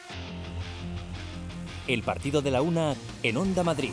El partido de la una en Onda Madrid.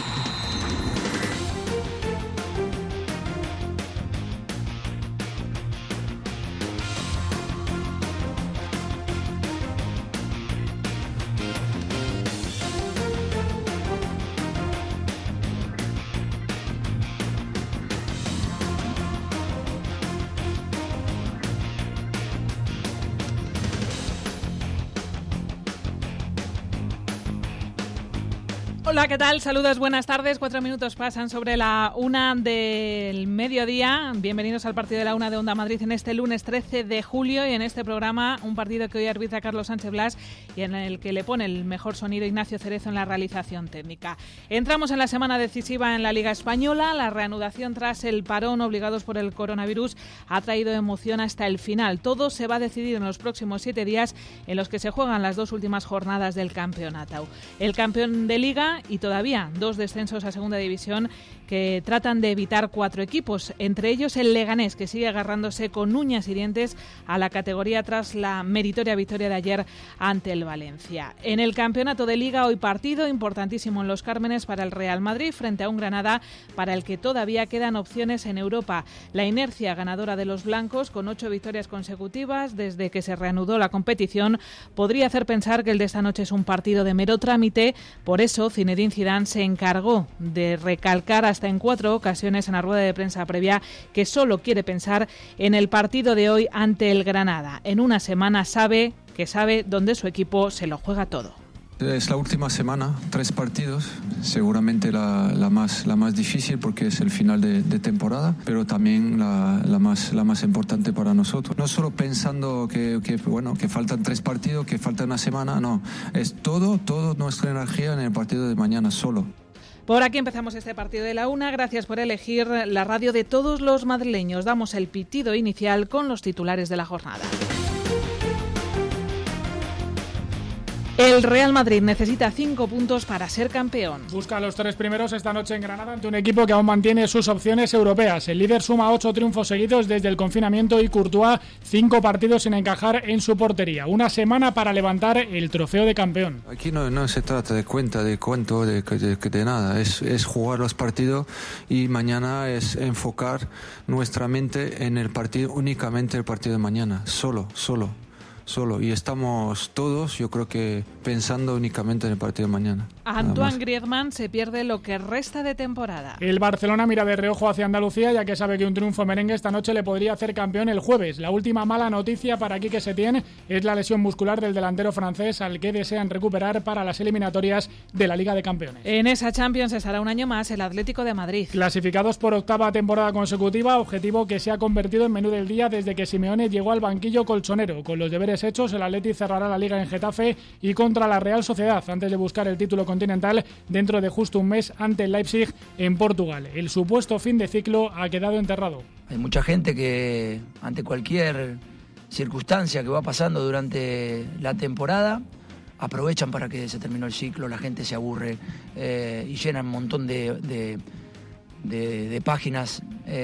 Hola, ¿qué tal? Saludos, buenas tardes. 4 minutos pasan sobre la 1 del mediodía. Bienvenidos al partido de la 1 de Onda Madrid en este lunes 13 de julio y en este programa un partido que hoy arbitra Carlos Sánchez Blas y en el que le pone el mejor sonido Ignacio Cerezo en la realización técnica. Entramos en la semana decisiva en la Liga Española. La reanudación tras el parón obligados por el coronavirus ha traído emoción hasta el final. Todo se va a decidir en los próximos 7 días en los que se juegan las 2 últimas jornadas del campeonato. El campeón de Liga y todavía 2 descensos a segunda división que tratan de evitar 4 equipos, entre ellos el Leganés, que sigue agarrándose con uñas y dientes a la categoría tras la meritoria victoria de ayer ante el Valencia. En el campeonato de Liga, hoy partido importantísimo en Los Cármenes para el Real Madrid frente a un Granada para el que todavía quedan opciones en Europa. La inercia ganadora de los blancos, con 8 victorias consecutivas desde que se reanudó la competición, podría hacer pensar que el de esta noche es un partido de mero trámite. Por eso Zinedine Zidane se encargó de recalcar hasta en 4 ocasiones en la rueda de prensa previa que solo quiere pensar en el partido de hoy ante el Granada. En una semana sabe dónde su equipo se lo juega todo. Es la última semana, 3 partidos, seguramente la más difícil porque es el final de temporada, pero también la más importante para nosotros. No solo pensando que faltan 3 partidos, que falta una semana, no, es toda nuestra energía en el partido de mañana solo. Por aquí empezamos este partido de la 1. Gracias por elegir la radio de todos los madrileños. Damos el pitido inicial con los titulares de la jornada. El Real Madrid necesita 5 puntos para ser campeón. Busca los 3 primeros esta noche en Granada ante un equipo que aún mantiene sus opciones europeas. El líder suma 8 triunfos seguidos desde el confinamiento y Courtois 5 partidos sin encajar en su portería. Una semana para levantar el trofeo de campeón. Aquí no se trata de cuenta, de cuánto, de nada. Es jugar los partidos y mañana es enfocar nuestra mente en el partido, únicamente el partido de mañana. Solo. Y estamos todos, yo creo que pensando únicamente en el partido de mañana. Antoine Griezmann se pierde lo que resta de temporada. El Barcelona mira de reojo hacia Andalucía, ya que sabe que un triunfo merengue esta noche le podría hacer campeón el jueves. La última mala noticia para Quique Setién es la lesión muscular del delantero francés, al que desean recuperar para las eliminatorias de la Liga de Campeones. En esa Champions estará un año más el Atlético de Madrid. Clasificados por 8ª temporada consecutiva, objetivo que se ha convertido en menú del día desde que Simeone llegó al banquillo colchonero. Con los deberes hechos, el Atleti cerrará la Liga en Getafe y contra la Real Sociedad antes de buscar el título continental dentro de justo un mes ante el Leipzig en Portugal. El supuesto fin de ciclo ha quedado enterrado. Hay mucha gente que ante cualquier circunstancia que va pasando durante la temporada aprovechan para que se terminó el ciclo, la gente se aburre y llenan un montón de páginas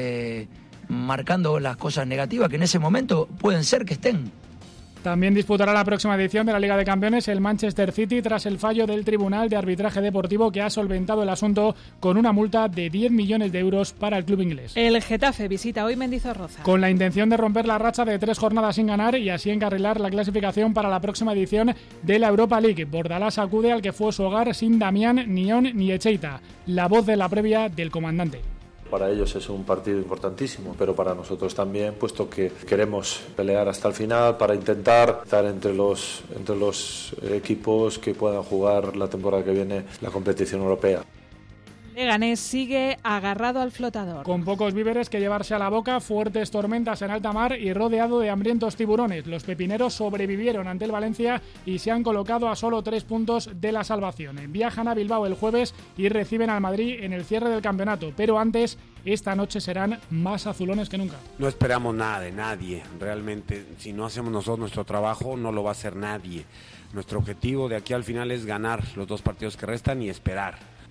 marcando las cosas negativas que en ese momento pueden ser que estén. También disputará la próxima edición de la Liga de Campeones el Manchester City tras el fallo del Tribunal de Arbitraje Deportivo que ha solventado el asunto con una multa de 10 millones de euros para el club inglés. El Getafe visita hoy Mendizorroza. Con la intención de romper la racha de 3 jornadas sin ganar y así encarrilar la clasificación para la próxima edición de la Europa League. Bordalás acude al que fue su hogar sin Damián, Nión ni Echeita, la voz de la previa del comandante. Para ellos es un partido importantísimo, pero para nosotros también, puesto que queremos pelear hasta el final para intentar estar entre los equipos que puedan jugar la temporada que viene la competición europea. Leganés sigue agarrado al flotador. Con pocos víveres que llevarse a la boca, fuertes tormentas en alta mar y rodeado de hambrientos tiburones. Los pepineros sobrevivieron ante el Valencia y se han colocado a solo 3 puntos de la salvación. Viajan a Bilbao el jueves y reciben al Madrid en el cierre del campeonato, pero antes, esta noche serán más azulones que nunca. No esperamos nada de nadie, realmente. Si no hacemos nosotros nuestro trabajo, no lo va a hacer nadie. Nuestro objetivo de aquí al final es ganar los 2 partidos que restan y esperar.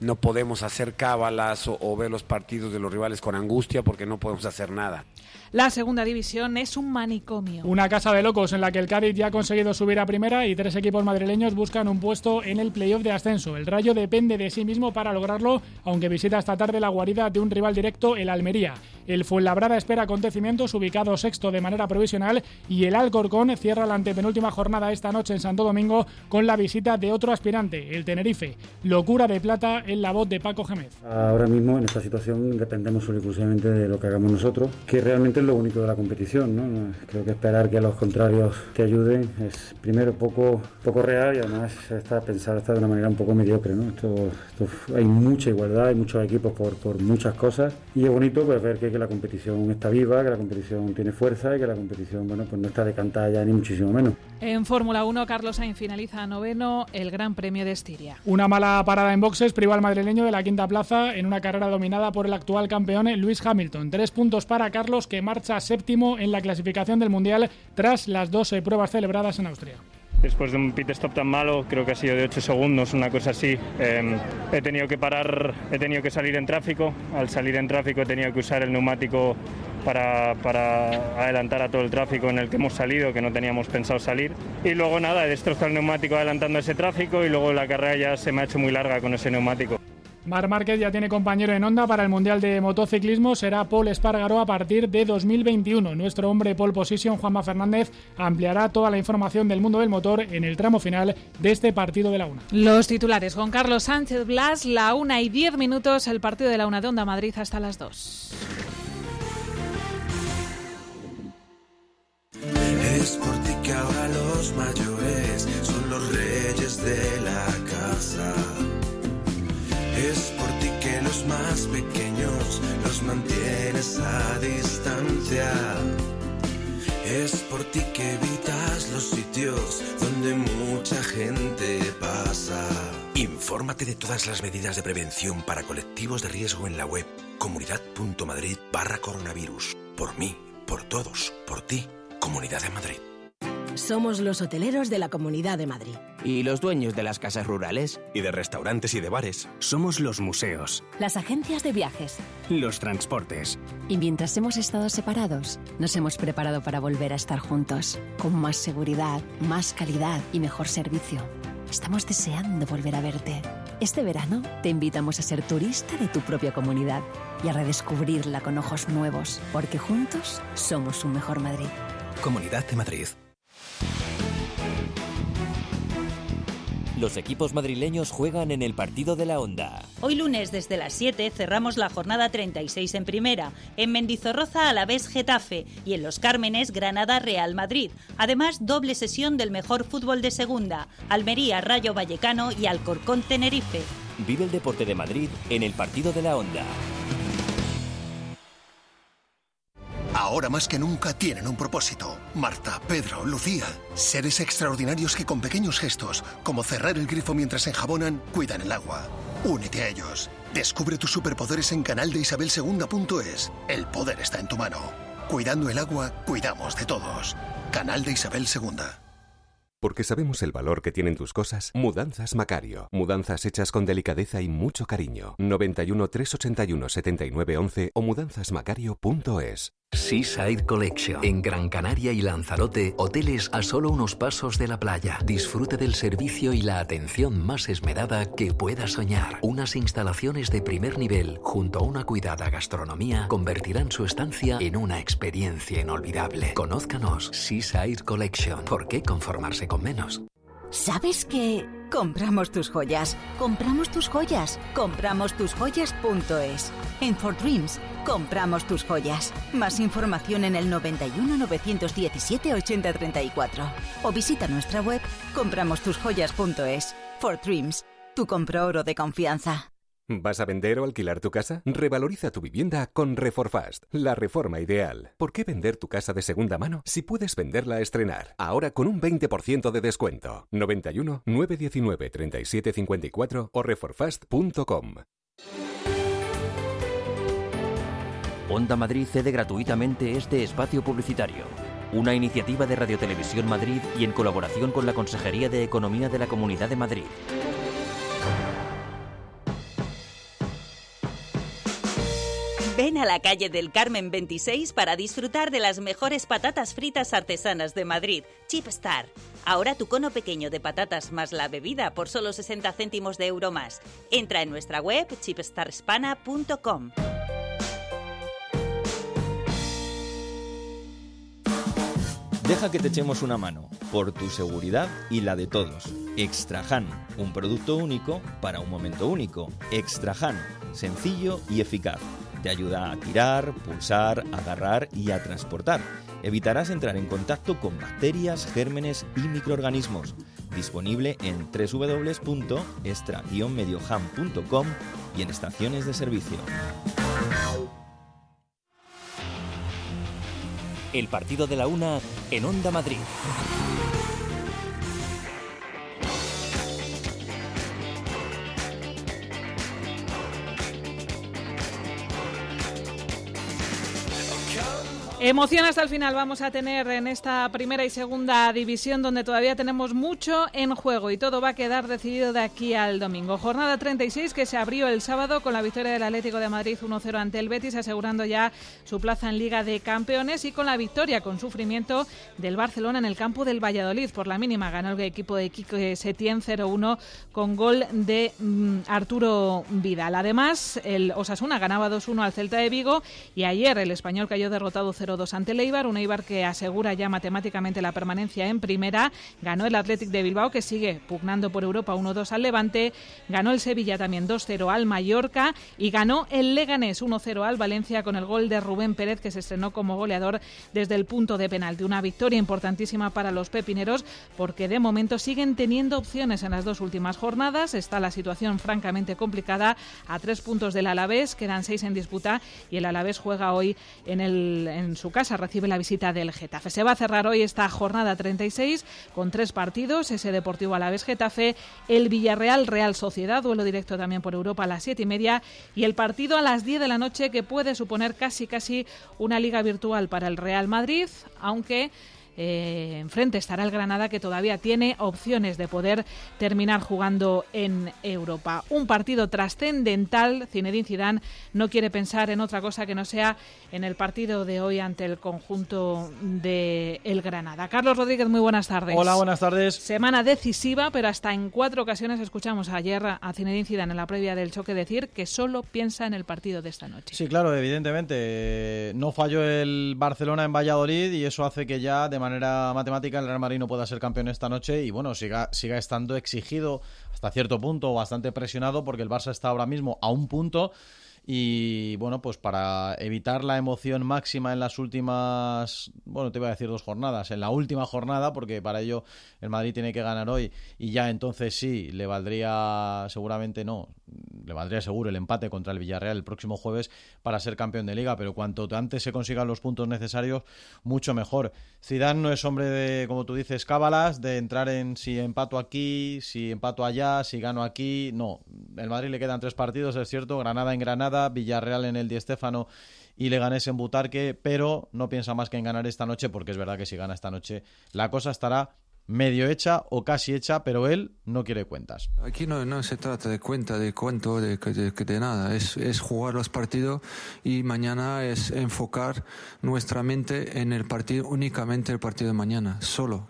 no podemos hacer cábalas o ver los partidos de los rivales con angustia porque no podemos hacer nada. La segunda división es un manicomio. Una casa de locos en la que el Cádiz ya ha conseguido subir a primera y 3 equipos madrileños buscan un puesto en el playoff de ascenso. El Rayo depende de sí mismo para lograrlo, aunque visita esta tarde la guarida de un rival directo, el Almería. El Fuenlabrada espera acontecimientos, ubicado sexto de manera provisional, y el Alcorcón cierra la antepenúltima jornada esta noche en Santo Domingo con la visita de otro aspirante, el Tenerife. Locura de plata en la voz de Paco Gémez. Ahora mismo en esta situación dependemos solo y exclusivamente de lo que hagamos nosotros, que realmente es lo único de la competición, ¿no? Creo que esperar que los contrarios te ayuden es primero poco real y además está pensado de una manera un poco mediocre, ¿no? Esto hay mucha igualdad, hay muchos equipos por muchas cosas y es bonito pues ver que la competición está viva, que la competición tiene fuerza y que la competición pues no está decantada ya ni muchísimo menos. En Fórmula 1, Carlos Sainz finaliza noveno el Gran Premio de Estiria. Una mala parada en boxes privó al madrileño de la quinta plaza en una carrera dominada por el actual campeón Lewis Hamilton. 3 puntos para Carlos, que marcha séptimo en la clasificación del Mundial tras las 12 pruebas celebradas en Austria. Después de un pit stop tan malo, creo que ha sido de 8 segundos, una cosa así, he tenido que parar, he tenido que salir en tráfico. Al salir en tráfico he tenido que usar el neumático para adelantar a todo el tráfico en el que hemos salido, que no teníamos pensado salir. Y luego nada, he destrozado el neumático adelantando ese tráfico y luego la carrera ya se me ha hecho muy larga con ese neumático. Marc Márquez ya tiene compañero en Honda para el Mundial de Motociclismo, será Pol Espargaró a partir de 2021. Nuestro hombre pole position, Juanma Fernández, ampliará toda la información del mundo del motor en el tramo final de este partido de la UNA. Los titulares con Carlos Sánchez Blas, la 1:10, el partido de la UNA de Onda Madrid hasta las 2. Es por ti que ahora los mayores son los reyes de la casa. Es por ti que los más pequeños los mantienes a distancia. Es por ti que evitas los sitios donde mucha gente pasa. Infórmate de todas las medidas de prevención para colectivos de riesgo en la web comunidad.madrid/coronavirus. Por mí, por todos, por ti, Comunidad de Madrid. Somos los hoteleros de la Comunidad de Madrid. ¿Y los dueños de las casas rurales? Y de restaurantes y de bares. Somos los museos. Las agencias de viajes. Los transportes. Y mientras hemos estado separados, nos hemos preparado para volver a estar juntos. Con más seguridad, más calidad y mejor servicio. Estamos deseando volver a verte. Este verano te invitamos a ser turista de tu propia comunidad y a redescubrirla con ojos nuevos, porque juntos somos un mejor Madrid. Comunidad de Madrid. Los equipos madrileños juegan en el partido de la Onda. Hoy lunes desde las 7 cerramos la jornada 36 en Primera. En Mendizorroza Alavés Getafe y en Los Cármenes Granada Real Madrid. Además, doble sesión del mejor fútbol de Segunda. Almería Rayo Vallecano y Alcorcón Tenerife. Vive el deporte de Madrid en el partido de la Onda. Ahora más que nunca tienen un propósito. Marta, Pedro, Lucía. Seres extraordinarios que con pequeños gestos, como cerrar el grifo mientras enjabonan, cuidan el agua. Únete a ellos. Descubre tus superpoderes en canaldeisabelsegunda.es. El poder está en tu mano. Cuidando el agua, cuidamos de todos. Canal de Isabel II. Porque sabemos el valor que tienen tus cosas. Mudanzas Macario. Mudanzas hechas con delicadeza y mucho cariño. 91 381 7911 o mudanzasmacario.es. Seaside Collection. En Gran Canaria y Lanzarote, hoteles a solo unos pasos de la playa. Disfrute del servicio y la atención más esmerada que pueda soñar. Unas instalaciones de primer nivel, junto a una cuidada gastronomía, convertirán su estancia en una experiencia inolvidable. Conózcanos, Seaside Collection. ¿Por qué conformarse con menos? ¿Sabes qué? Compramos tus joyas. Compramos tus joyas. Compramos tus joyas.es. En For Dreams, compramos tus joyas. Más información en el 91 917 8034. O visita nuestra web compramostusjoyas.es. For Dreams, tu compra-oro de confianza. ¿Vas a vender o alquilar tu casa? Revaloriza tu vivienda con Reforfast, la reforma ideal. ¿Por qué vender tu casa de segunda mano si puedes venderla a estrenar? Ahora con un 20% de descuento. 91 919 3754 o reforfast.com. Onda Madrid cede gratuitamente este espacio publicitario. Una iniciativa de Radio Televisión Madrid y en colaboración con la Consejería de Economía de la Comunidad de Madrid. Ven a la calle del Carmen 26 para disfrutar de las mejores patatas fritas artesanas de Madrid, Chipstar. Ahora tu cono pequeño de patatas más la bebida por solo 60 céntimos de euro más. Entra en nuestra web chipstarhispana.com. Deja que te echemos una mano, por tu seguridad y la de todos. Extrahan, un producto único para un momento único. Extrahan, sencillo y eficaz. Te ayuda a tirar, pulsar, agarrar y a transportar. Evitarás entrar en contacto con bacterias, gérmenes y microorganismos. Disponible en www.extra-medioham.com y en estaciones de servicio. El partido de la una en Onda Madrid. Emoción hasta el final vamos a tener en esta primera y segunda división, donde todavía tenemos mucho en juego y todo va a quedar decidido de aquí al domingo. Jornada 36 que se abrió el sábado con la victoria del Atlético de Madrid 1-0 ante el Betis, asegurando ya su plaza en Liga de Campeones, y con la victoria con sufrimiento del Barcelona en el campo del Valladolid. Por la mínima ganó el equipo de Quique Setién 0-1 con gol de Arturo Vidal. Además, el Osasuna ganaba 2-1 al Celta de Vigo y ayer el Español cayó derrotado 0-2 ante el Eibar, un Eibar que asegura ya matemáticamente la permanencia en primera. Ganó el Athletic de Bilbao, que sigue pugnando por Europa, 1-2 al Levante. Ganó el Sevilla también 2-0 al Mallorca y ganó el Leganés 1-0 al Valencia con el gol de Rubén Pérez, que se estrenó como goleador desde el punto de penalti. Una victoria importantísima para los pepineros, porque de momento siguen teniendo opciones en las dos últimas jornadas. Está la situación francamente complicada, a 3 puntos del Alavés, quedan 6 en disputa y el Alavés juega hoy en su casa, recibe la visita del Getafe. Se va a cerrar hoy esta jornada 36 con 3 partidos, ese Deportivo Alavés Getafe, el Villarreal Real Sociedad, duelo directo también por Europa a las 7:30, y el partido a las 10 de la noche, que puede suponer casi una liga virtual para el Real Madrid, aunque enfrente estará el Granada, que todavía tiene opciones de poder terminar jugando en Europa. Un partido trascendental. Zinedine Zidane no quiere pensar en otra cosa que no sea en el partido de hoy ante el conjunto de el Granada. Carlos Rodríguez, muy buenas tardes. Hola, buenas tardes. Semana decisiva, pero hasta en 4 ocasiones escuchamos ayer a Zinedine Zidane en la previa del choque decir que solo piensa en el partido de esta noche. Sí, claro, evidentemente. No falló el Barcelona en Valladolid y eso hace que ya de manera matemática el Real Madrid no pueda ser campeón esta noche y bueno, siga estando exigido hasta cierto punto, bastante presionado, porque el Barça está ahora mismo a 1 punto. Y bueno, pues para evitar la emoción máxima en las últimas, te iba a decir 2 jornadas, en la última jornada, porque para ello el Madrid tiene que ganar hoy y ya entonces sí, le valdría seguro el empate contra el Villarreal el próximo jueves para ser campeón de Liga, pero cuanto antes se consigan los puntos necesarios, mucho mejor. Zidane no es hombre de, como tú dices, cábalas, de entrar en si empato aquí, si empato allá, si gano aquí, no. El Madrid le quedan 3 partidos, es cierto, Granada en Granada, Villarreal en el Di Stéfano y Leganés en Butarque, pero no piensa más que en ganar esta noche, porque es verdad que si gana esta noche la cosa estará medio hecha o casi hecha, pero él no quiere cuentas. Aquí no se trata de cuenta, de cuento, de nada. Es jugar los partidos y mañana es enfocar nuestra mente en el partido, únicamente el partido de mañana, solo.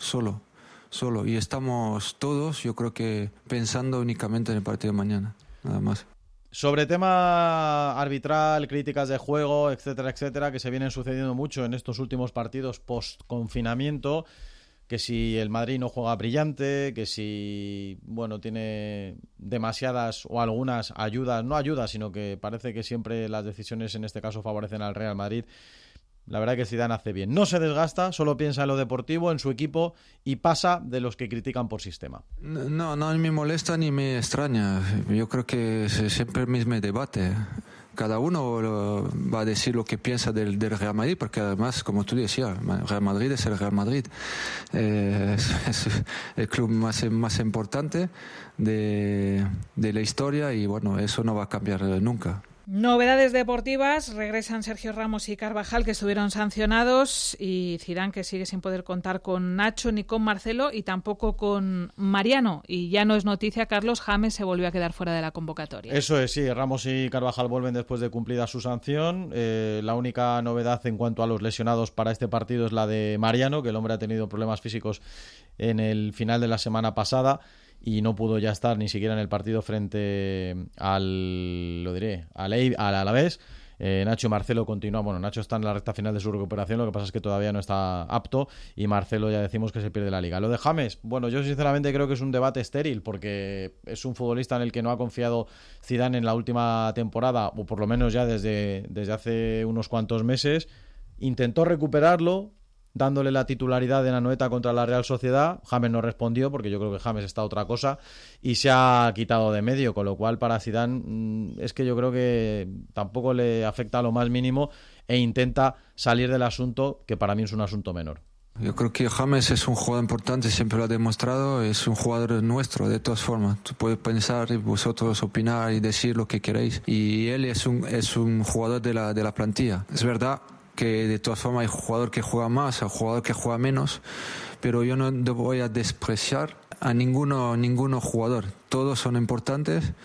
Y estamos todos, yo creo que pensando únicamente en el partido de mañana, nada más. Sobre tema arbitral, críticas de juego, etcétera, que se vienen sucediendo mucho en estos últimos partidos post-confinamiento, que si el Madrid no juega brillante, que si, tiene demasiadas o algunas ayudas, no ayudas, sino que parece que siempre las decisiones en este caso favorecen al Real Madrid. La verdad que Zidane hace bien. No se desgasta, solo piensa en lo deportivo, en su equipo, y pasa de los que critican por sistema. No me molesta ni me extraña. Yo creo que siempre el mismo debate. Cada uno va a decir lo que piensa del Real Madrid, porque además, como tú decías, el Real Madrid es el Real Madrid. Es el club más importante de la historia y eso no va a cambiar nunca. Novedades deportivas, regresan Sergio Ramos y Carvajal, que estuvieron sancionados, y Zidane, que sigue sin poder contar con Nacho ni con Marcelo y tampoco con Mariano. Y ya no es noticia, Carlos, James se volvió a quedar fuera de la convocatoria. Eso es, sí, Ramos y Carvajal vuelven después de cumplida su sanción. La única novedad en cuanto a los lesionados para este partido es la de Mariano, que el hombre ha tenido problemas físicos en el final de la semana pasada y no pudo ya estar ni siquiera en el partido frente al Alavés. Nacho y Marcelo continúan. Bueno, Nacho está en la recta final de su recuperación, lo que pasa es que todavía no está apto, y Marcelo ya decimos que se pierde la Liga. Lo de James, bueno, yo sinceramente creo que es un debate estéril, porque es un futbolista en el que no ha confiado Zidane en la última temporada, o por lo menos ya desde hace unos cuantos meses. Intentó recuperarlo dándole la titularidad en Anoeta contra la Real Sociedad. James no respondió, porque yo creo que James está a otra cosa, y se ha quitado de medio, con lo cual para Zidane es que yo creo que tampoco le afecta a lo más mínimo, e intenta salir del asunto, que para mí es un asunto menor. Yo creo que James es un jugador importante, siempre lo ha demostrado, es un jugador nuestro, de todas formas. Tú puedes pensar y vosotros opinar y decir lo que queréis, y él es un jugador de la plantilla. Es verdad que de todas formas hay jugador que juega más, hay jugador que juega menos, pero yo no voy a despreciar a ninguno jugador. Todos son importantes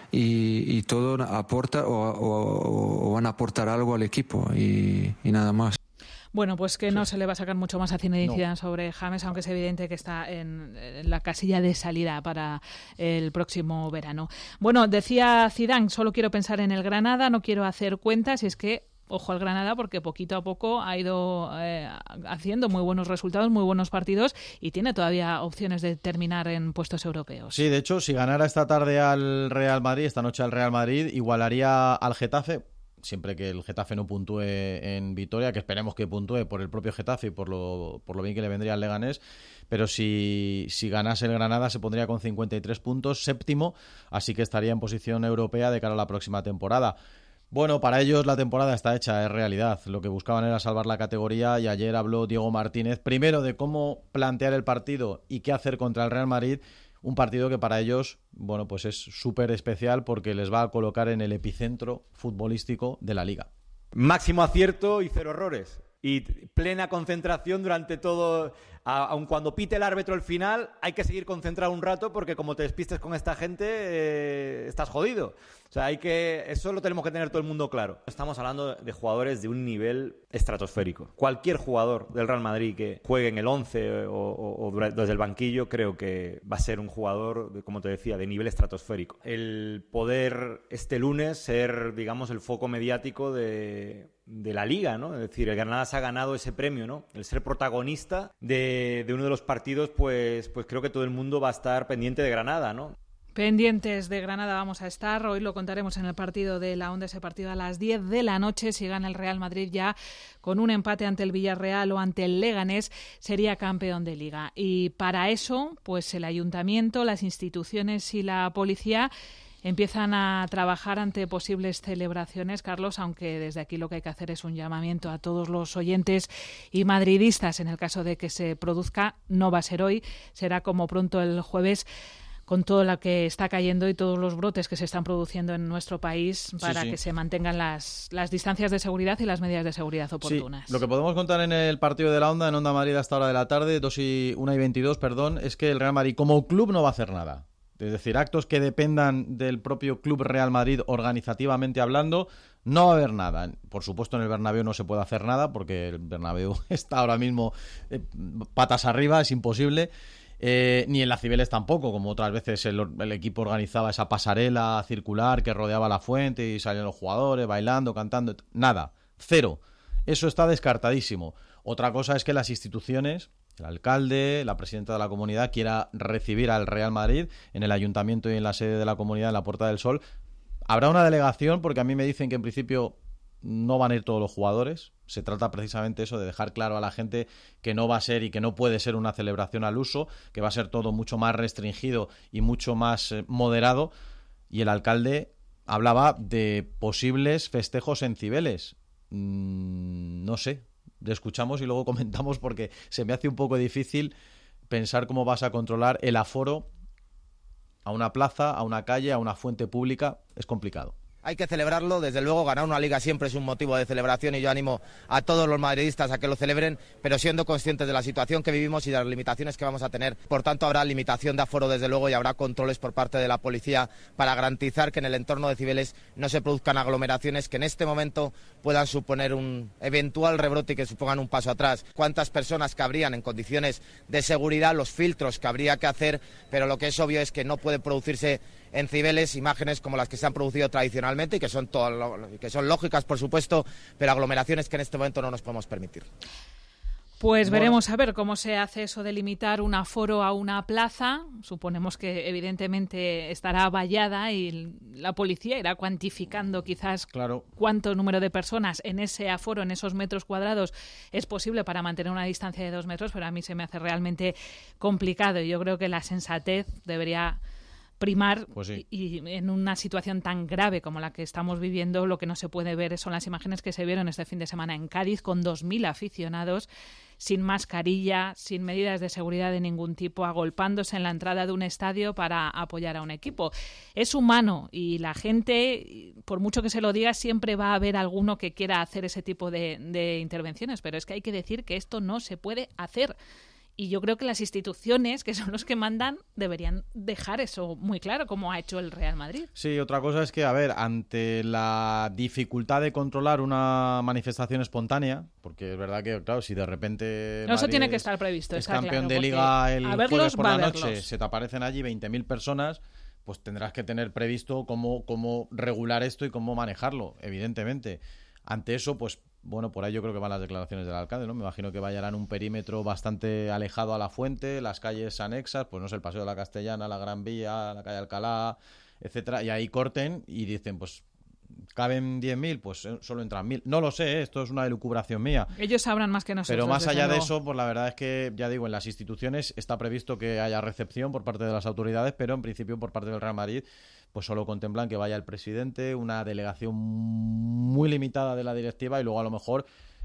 y todos aportan o van a aportar algo al equipo y nada más. Bueno, pues que no se le va a sacar mucho más a Zinedine Zidane sobre James, aunque es evidente que está en la casilla de salida para el próximo verano. Bueno, decía Zidane, solo quiero pensar en el Granada, no quiero hacer cuentas, y es que ojo al Granada, porque poquito a poco ha ido haciendo muy buenos resultados, muy buenos partidos, y tiene todavía opciones de terminar en puestos europeos. Sí, de hecho, si ganara esta tarde al Real Madrid, esta noche al Real Madrid, igualaría al Getafe, siempre que el Getafe no puntúe en Vitoria, que esperemos que puntúe por el propio Getafe y por lo bien que le vendría al Leganés. Pero si ganase el Granada se pondría con 53 puntos, séptimo, así que estaría en posición europea de cara a la próxima temporada. Bueno, para ellos la temporada está hecha, es realidad. Lo que buscaban era salvar la categoría, y ayer habló Diego Martínez primero de cómo plantear el partido y qué hacer contra el Real Madrid. Un partido que para ellos, bueno, pues es súper especial, porque les va a colocar en el epicentro futbolístico de la Liga. Máximo acierto y 0 errores. Y plena concentración durante todo. Aun cuando pite el árbitro el final, hay que seguir concentrado un rato, porque como te despistes con esta gente, estás jodido. O sea, eso lo tenemos que tener todo el mundo claro. Estamos hablando de jugadores de un nivel estratosférico. Cualquier jugador del Real Madrid que juegue en el 11 o desde el banquillo, creo que va a ser un jugador, como te decía, de nivel estratosférico. El poder este lunes ser, digamos, el foco mediático de la Liga, ¿no? Es decir, el Granada se ha ganado ese premio, ¿no? El ser protagonista de uno de los partidos, pues creo que todo el mundo va a estar pendiente de Granada, ¿no? Pendientes de Granada vamos a estar. Hoy lo contaremos en el partido de la Onda, ese partido a las 10 de la noche. Si gana el Real Madrid ya con un empate ante el Villarreal o ante el Leganés, sería campeón de Liga. Y para eso, pues el Ayuntamiento, las instituciones y la policía empiezan a trabajar ante posibles celebraciones, Carlos, aunque desde aquí lo que hay que hacer es un llamamiento a todos los oyentes y madridistas. En el caso de que se produzca, no va a ser hoy, será como pronto el jueves, con todo lo que está cayendo y todos los brotes que se están produciendo en nuestro país, para que se mantengan las distancias de seguridad y las medidas de seguridad oportunas. Sí, lo que podemos contar en el partido de la Onda, en Onda Madrid hasta hora de la tarde, 1:22, es que el Real Madrid como club no va a hacer nada. Es decir, actos que dependan del propio club Real Madrid organizativamente hablando, no va a haber nada. Por supuesto, en el Bernabéu no se puede hacer nada, porque el Bernabéu está ahora mismo patas arriba, es imposible. Ni en la Cibeles tampoco, como otras veces el equipo organizaba esa pasarela circular que rodeaba la fuente y salían los jugadores bailando, cantando. Nada, cero. Eso está descartadísimo. Otra cosa es que las instituciones, el alcalde, la presidenta de la comunidad, quiera recibir al Real Madrid en el ayuntamiento y en la sede de la comunidad, en la Puerta del Sol. Habrá una delegación, porque a mí me dicen que en principio no van a ir todos los jugadores. Se trata precisamente eso, de dejar claro a la gente que no va a ser y que no puede ser una celebración al uso, que va a ser todo mucho más restringido y mucho más moderado. Y el alcalde hablaba de posibles festejos en Cibeles. No sé, le escuchamos y luego comentamos, porque se me hace un poco difícil pensar cómo vas a controlar el aforo a una plaza, a una calle, a una fuente pública. Es complicado. Hay que celebrarlo, desde luego ganar una liga siempre es un motivo de celebración y yo animo a todos los madridistas a que lo celebren, pero siendo conscientes de la situación que vivimos y de las limitaciones que vamos a tener. Por tanto, habrá limitación de aforo desde luego y habrá controles por parte de la policía para garantizar que en el entorno de Cibeles no se produzcan aglomeraciones que en este momento puedan suponer un eventual rebrote y que supongan un paso atrás. Cuántas personas cabrían en condiciones de seguridad, los filtros que habría que hacer, pero lo que es obvio es que no puede producirse en Cibeles imágenes como las que se han producido tradicionalmente y que son lógicas, por supuesto, pero aglomeraciones que en este momento no nos podemos permitir. Pues veremos a ver cómo se hace eso de limitar un aforo a una plaza. Suponemos que evidentemente estará vallada y la policía irá cuantificando quizás cuánto número de personas en ese aforo, en esos metros cuadrados, es posible para mantener una distancia de 2 metros, pero a mí se me hace realmente complicado y yo creo que la sensatez debería primar, pues sí. Y en una situación tan grave como la que estamos viviendo, lo que no se puede ver son las imágenes que se vieron este fin de semana en Cádiz con 2.000 aficionados sin mascarilla, sin medidas de seguridad de ningún tipo, agolpándose en la entrada de un estadio para apoyar a un equipo. Es humano y la gente, por mucho que se lo diga, siempre va a haber alguno que quiera hacer ese tipo de intervenciones, pero es que hay que decir que esto no se puede hacer. Y yo creo que las instituciones, que son los que mandan, deberían dejar eso muy claro, como ha hecho el Real Madrid. Sí, otra cosa es que, a ver, ante la dificultad de controlar una manifestación espontánea, porque es verdad que, claro, si de repente no, eso tiene que estar previsto, es está campeón claro, de Liga el jueves por la noche, se te aparecen allí 20.000 personas, pues tendrás que tener previsto cómo regular esto y cómo manejarlo, evidentemente. Ante eso, pues bueno, por ahí yo creo que van las declaraciones del alcalde, ¿no? Me imagino que vayan un perímetro bastante alejado a la fuente, las calles anexas, pues no sé, el Paseo de la Castellana, la Gran Vía, la calle Alcalá, etcétera, y ahí corten y dicen, pues ¿caben 10.000? Pues solo entran 1.000. No lo sé, esto es una elucubración mía. Ellos sabrán más que nosotros. Pero más allá de eso, pues la verdad es que, ya digo, en las instituciones está previsto que haya recepción por parte de las autoridades, pero en principio por parte del Real Madrid pues solo contemplan que vaya el presidente, una delegación muy limitada de la directiva y luego a lo mejor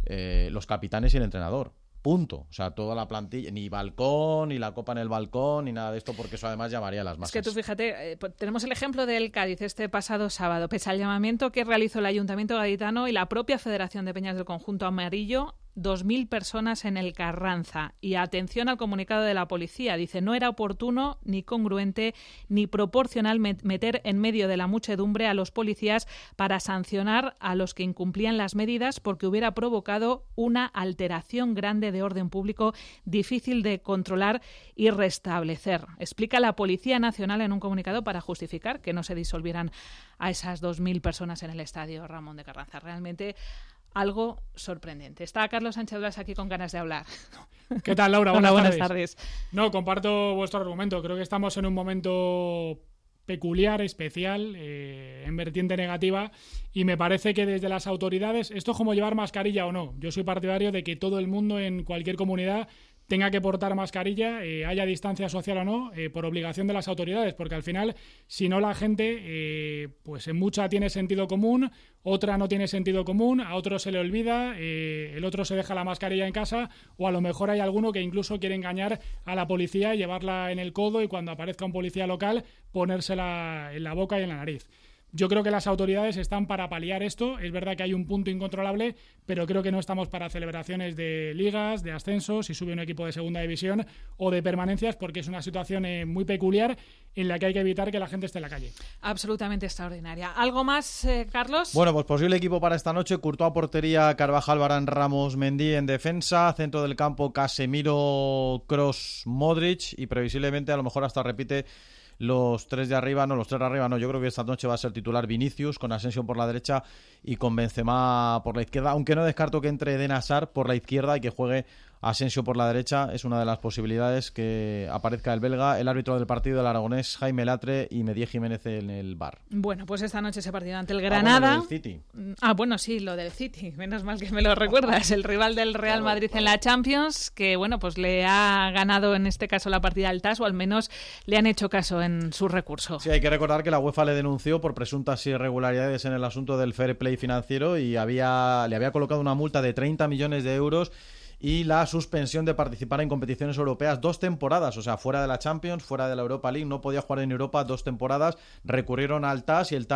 los capitanes y el entrenador. Punto. O sea, toda la plantilla, ni balcón, ni la copa en el balcón, ni nada de esto, porque eso además llamaría a las masas. Es que tú fíjate, tenemos el ejemplo del Cádiz este pasado sábado. Pese al llamamiento que realizó el Ayuntamiento gaditano y la propia Federación de Peñas del Conjunto Amarillo, 2.000 personas en el Carranza. Y atención al comunicado de la policía. Dice, no era oportuno, ni congruente, ni proporcional meter en medio de la muchedumbre a los policías para sancionar a los que incumplían las medidas porque hubiera provocado una alteración grande de orden público difícil de controlar y restablecer. Explica la Policía Nacional en un comunicado para justificar que no se disolvieran a esas 2.000 personas en el estadio Ramón de Carranza. Realmente algo sorprendente. Está Carlos Sánchez Blas aquí con ganas de hablar. ¿Qué tal, Laura? Buenas tardes. No, comparto vuestro argumento. Creo que estamos en un momento peculiar, especial, en vertiente negativa, y me parece que desde las autoridades, esto es como llevar mascarilla o no. Yo soy partidario de que todo el mundo en cualquier comunidad tenga que portar mascarilla, haya distancia social o no, por obligación de las autoridades, porque al final, si no la gente, pues en mucha tiene sentido común, otra no tiene sentido común, a otro se le olvida, el otro se deja la mascarilla en casa, o a lo mejor hay alguno que incluso quiere engañar a la policía y llevarla en el codo y cuando aparezca un policía local ponérsela en la boca y en la nariz. Yo creo que las autoridades están para paliar esto. Es verdad que hay un punto incontrolable, pero creo que no estamos para celebraciones de ligas, de ascensos, si sube un equipo de segunda división o de permanencias, porque es una situación muy peculiar en la que hay que evitar que la gente esté en la calle. Absolutamente extraordinaria. ¿Algo más, Carlos? Bueno, pues posible equipo para esta noche. Courtois a portería, Carvajal, Varane, Ramos, Mendy en defensa. Centro del campo, Casemiro, Kroos, Modric. Y previsiblemente a lo mejor hasta repite los tres de arriba. Yo creo que esta noche va a ser titular Vinicius, con Asensio por la derecha y con Benzema por la izquierda, aunque no descarto que entre Eden Hazard por la izquierda y que juegue Asensio por la derecha. Es una de las posibilidades que aparezca el belga. El árbitro del partido, el aragonés, Jaime Latre, y Medié Jiménez en el VAR. Bueno, pues esta noche ese partido ante el Granada. Lo del City. Bueno, sí, lo del City. Menos mal que me lo recuerdas. El rival del Real Madrid en la Champions, que bueno, pues le ha ganado en este caso la partida al TAS, o al menos le han hecho caso en su recurso. Sí, hay que recordar que la UEFA le denunció por presuntas irregularidades en el asunto del fair play financiero y le había colocado una multa de 30 millones de euros y la suspensión de participar en competiciones europeas 2 temporadas, o sea, fuera de la Champions, fuera de la Europa League, no podía jugar en Europa 2 temporadas. Recurrieron al TAS y el TAS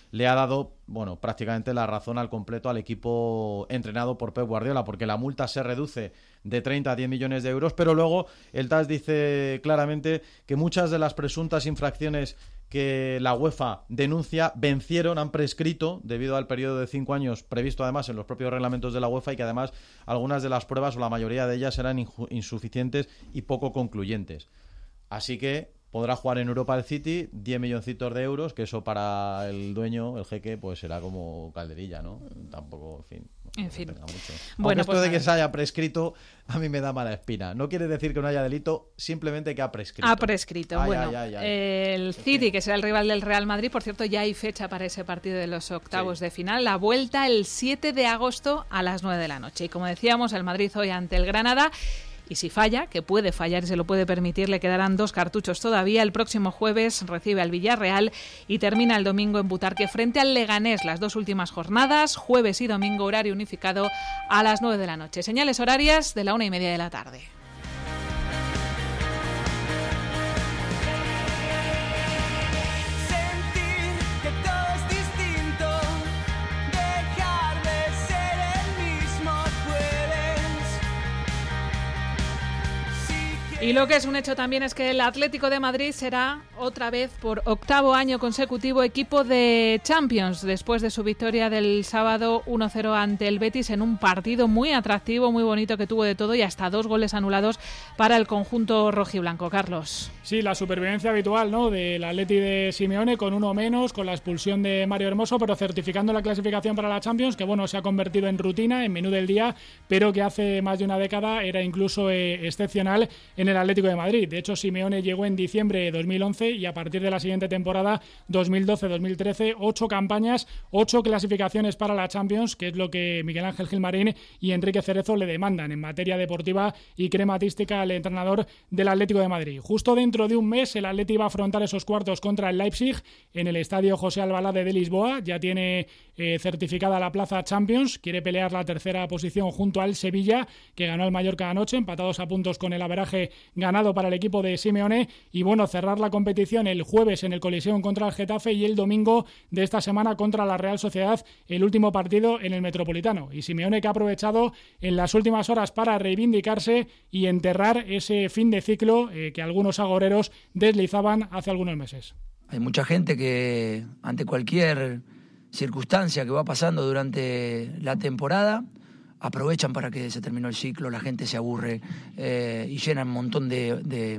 le ha dado, bueno, prácticamente la razón al completo al equipo entrenado por Pep Guardiola, porque la multa se reduce de 30 a 10 millones de euros, pero luego el TAS dice claramente que muchas de las presuntas infracciones que la UEFA denuncia vencieron, han prescrito debido al periodo de 5 años previsto además en los propios reglamentos de la UEFA, y que además algunas de las pruebas o la mayoría de ellas eran insuficientes y poco concluyentes. Así que podrá jugar en Europa el City, 10 milloncitos de euros, que eso para el dueño, el jeque, pues será como calderilla, ¿no? Tampoco, en fin. Bueno, esto pues de que se haya prescrito a mí me da mala espina. No quiere decir que no haya delito, simplemente que ha prescrito. Ha prescrito, bueno. El City, que será el rival del Real Madrid, por cierto, ya hay fecha para ese partido de los octavos de final. La vuelta el 7 de agosto a las 9 de la noche. Y como decíamos, el Madrid hoy ante el Granada. Y si falla, que puede fallar y se lo puede permitir, le quedarán 2 cartuchos todavía. El próximo jueves recibe al Villarreal y termina el domingo en Butarque frente al Leganés. Las 2 últimas jornadas, jueves y domingo, horario unificado a las 9 de la noche. Señales horarias de la 1:30 de la tarde. Y lo que es un hecho también es que el Atlético de Madrid será otra vez por 8º año consecutivo equipo de Champions, después de su victoria del sábado 1-0 ante el Betis en un partido muy atractivo, muy bonito, que tuvo de todo y hasta 2 goles anulados para el conjunto rojiblanco. Carlos. Sí, la supervivencia habitual, ¿no?, del Atleti de Simeone, con uno menos, con la expulsión de Mario Hermoso, pero certificando la clasificación para la Champions, que bueno, se ha convertido en rutina, en menú del día, pero que hace más de una década era incluso excepcional en el Atlético de Madrid. De hecho, Simeone llegó en diciembre de 2011 y a partir de la siguiente temporada, 2012-2013, 8 campañas, 8 clasificaciones para la Champions, que es lo que Miguel Ángel Gilmarín y Enrique Cerezo le demandan en materia deportiva y crematística al entrenador del Atlético de Madrid. Justo dentro de un mes, el Atleti va a afrontar esos cuartos contra el Leipzig en el estadio José Albalade de Lisboa. Ya tiene certificada la plaza Champions, quiere pelear la tercera posición junto al Sevilla, que ganó al Mallorca anoche, empatados a puntos con el averaje ganado para el equipo de Simeone, y bueno, cerrar la competición el jueves en el Coliseum contra el Getafe y el domingo de esta semana contra la Real Sociedad, el último partido en el Metropolitano. Y Simeone, que ha aprovechado en las últimas horas para reivindicarse y enterrar ese fin de ciclo que algunos agoreros deslizaban hace algunos meses. Hay mucha gente que ante cualquier circunstancia que va pasando durante la temporada aprovechan para que se terminó el ciclo, la gente se aburre y llenan un montón de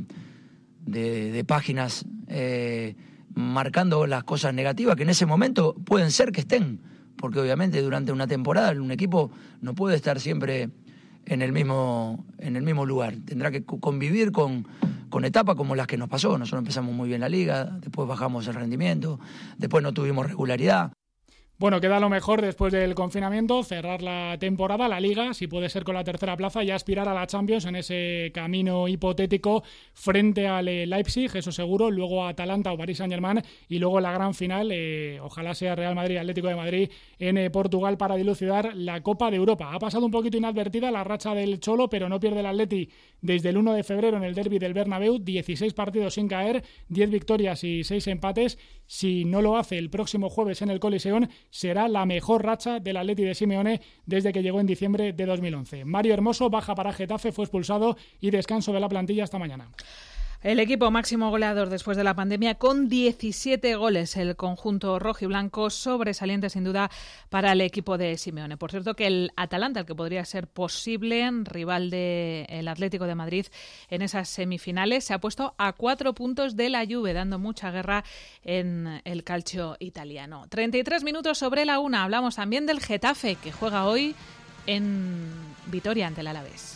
páginas marcando las cosas negativas que en ese momento pueden ser que estén, porque obviamente durante una temporada un equipo no puede estar siempre en el mismo lugar, tendrá que convivir con etapas como las que nos pasó. Nosotros empezamos muy bien la liga, después bajamos el rendimiento, después no tuvimos regularidad. Bueno, queda lo mejor después del confinamiento, cerrar la temporada, la Liga, si puede ser con la tercera plaza, y aspirar a la Champions en ese camino hipotético frente al Leipzig, eso seguro, luego a Atalanta o Paris Saint-Germain, y luego la gran final, ojalá sea Real Madrid, Atlético de Madrid, en Portugal, para dilucidar la Copa de Europa. Ha pasado un poquito inadvertida la racha del Cholo, pero no pierde el Atleti desde el 1 de febrero en el derbi del Bernabéu, 16 partidos sin caer, 10 victorias y 6 empates. Si no lo hace el próximo jueves en el Coliseum, será la mejor racha del Atleti de Simeone desde que llegó en diciembre de 2011. Mario Hermoso baja para Getafe, fue expulsado, y descanso de la plantilla esta mañana. El equipo máximo goleador después de la pandemia con 17 goles, el conjunto rojiblanco, sobresaliente sin duda para el equipo de Simeone. Por cierto, que el Atalanta, el que podría ser posible rival del Atlético de Madrid en esas semifinales, se ha puesto a 4 puntos de la Juve, dando mucha guerra en el calcio italiano. 33 minutos sobre la 1. Hablamos también del Getafe, que juega hoy en Vitoria ante el Alavés.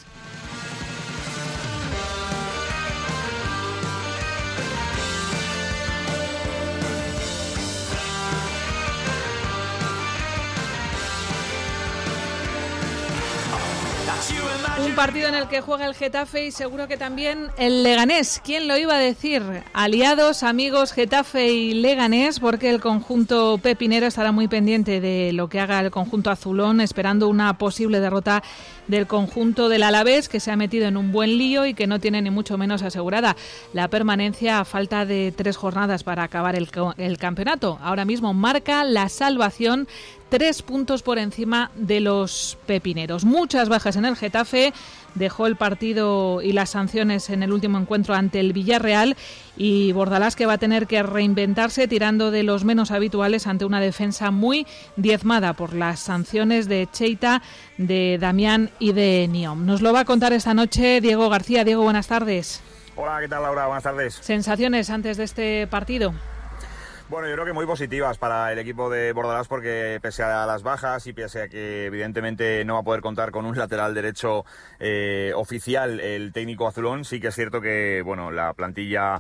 Un partido en el que juega el Getafe y seguro que también el Leganés. ¿Quién lo iba a decir? Aliados, amigos, Getafe y Leganés, porque el conjunto pepinero estará muy pendiente de lo que haga el conjunto azulón, esperando una posible derrota del conjunto del Alavés, que se ha metido en un buen lío y que no tiene ni mucho menos asegurada la permanencia a falta de 3 jornadas para acabar el campeonato. Ahora mismo marca la salvación 3 puntos por encima de los pepineros. Muchas bajas en el Getafe, dejó el partido y las sanciones en el último encuentro ante el Villarreal, y Bordalás, que va a tener que reinventarse tirando de los menos habituales ante una defensa muy diezmada por las sanciones de Cheita, de Damián y de Niom. Nos lo va a contar esta noche Diego García. Diego, buenas tardes. Hola, ¿qué tal, Laura? Buenas tardes. ¿Sensaciones antes de este partido? Bueno, yo creo que muy positivas para el equipo de Bordalás, porque pese a las bajas y pese a que evidentemente no va a poder contar con un lateral derecho oficial el técnico azulón, sí que es cierto que bueno, la plantilla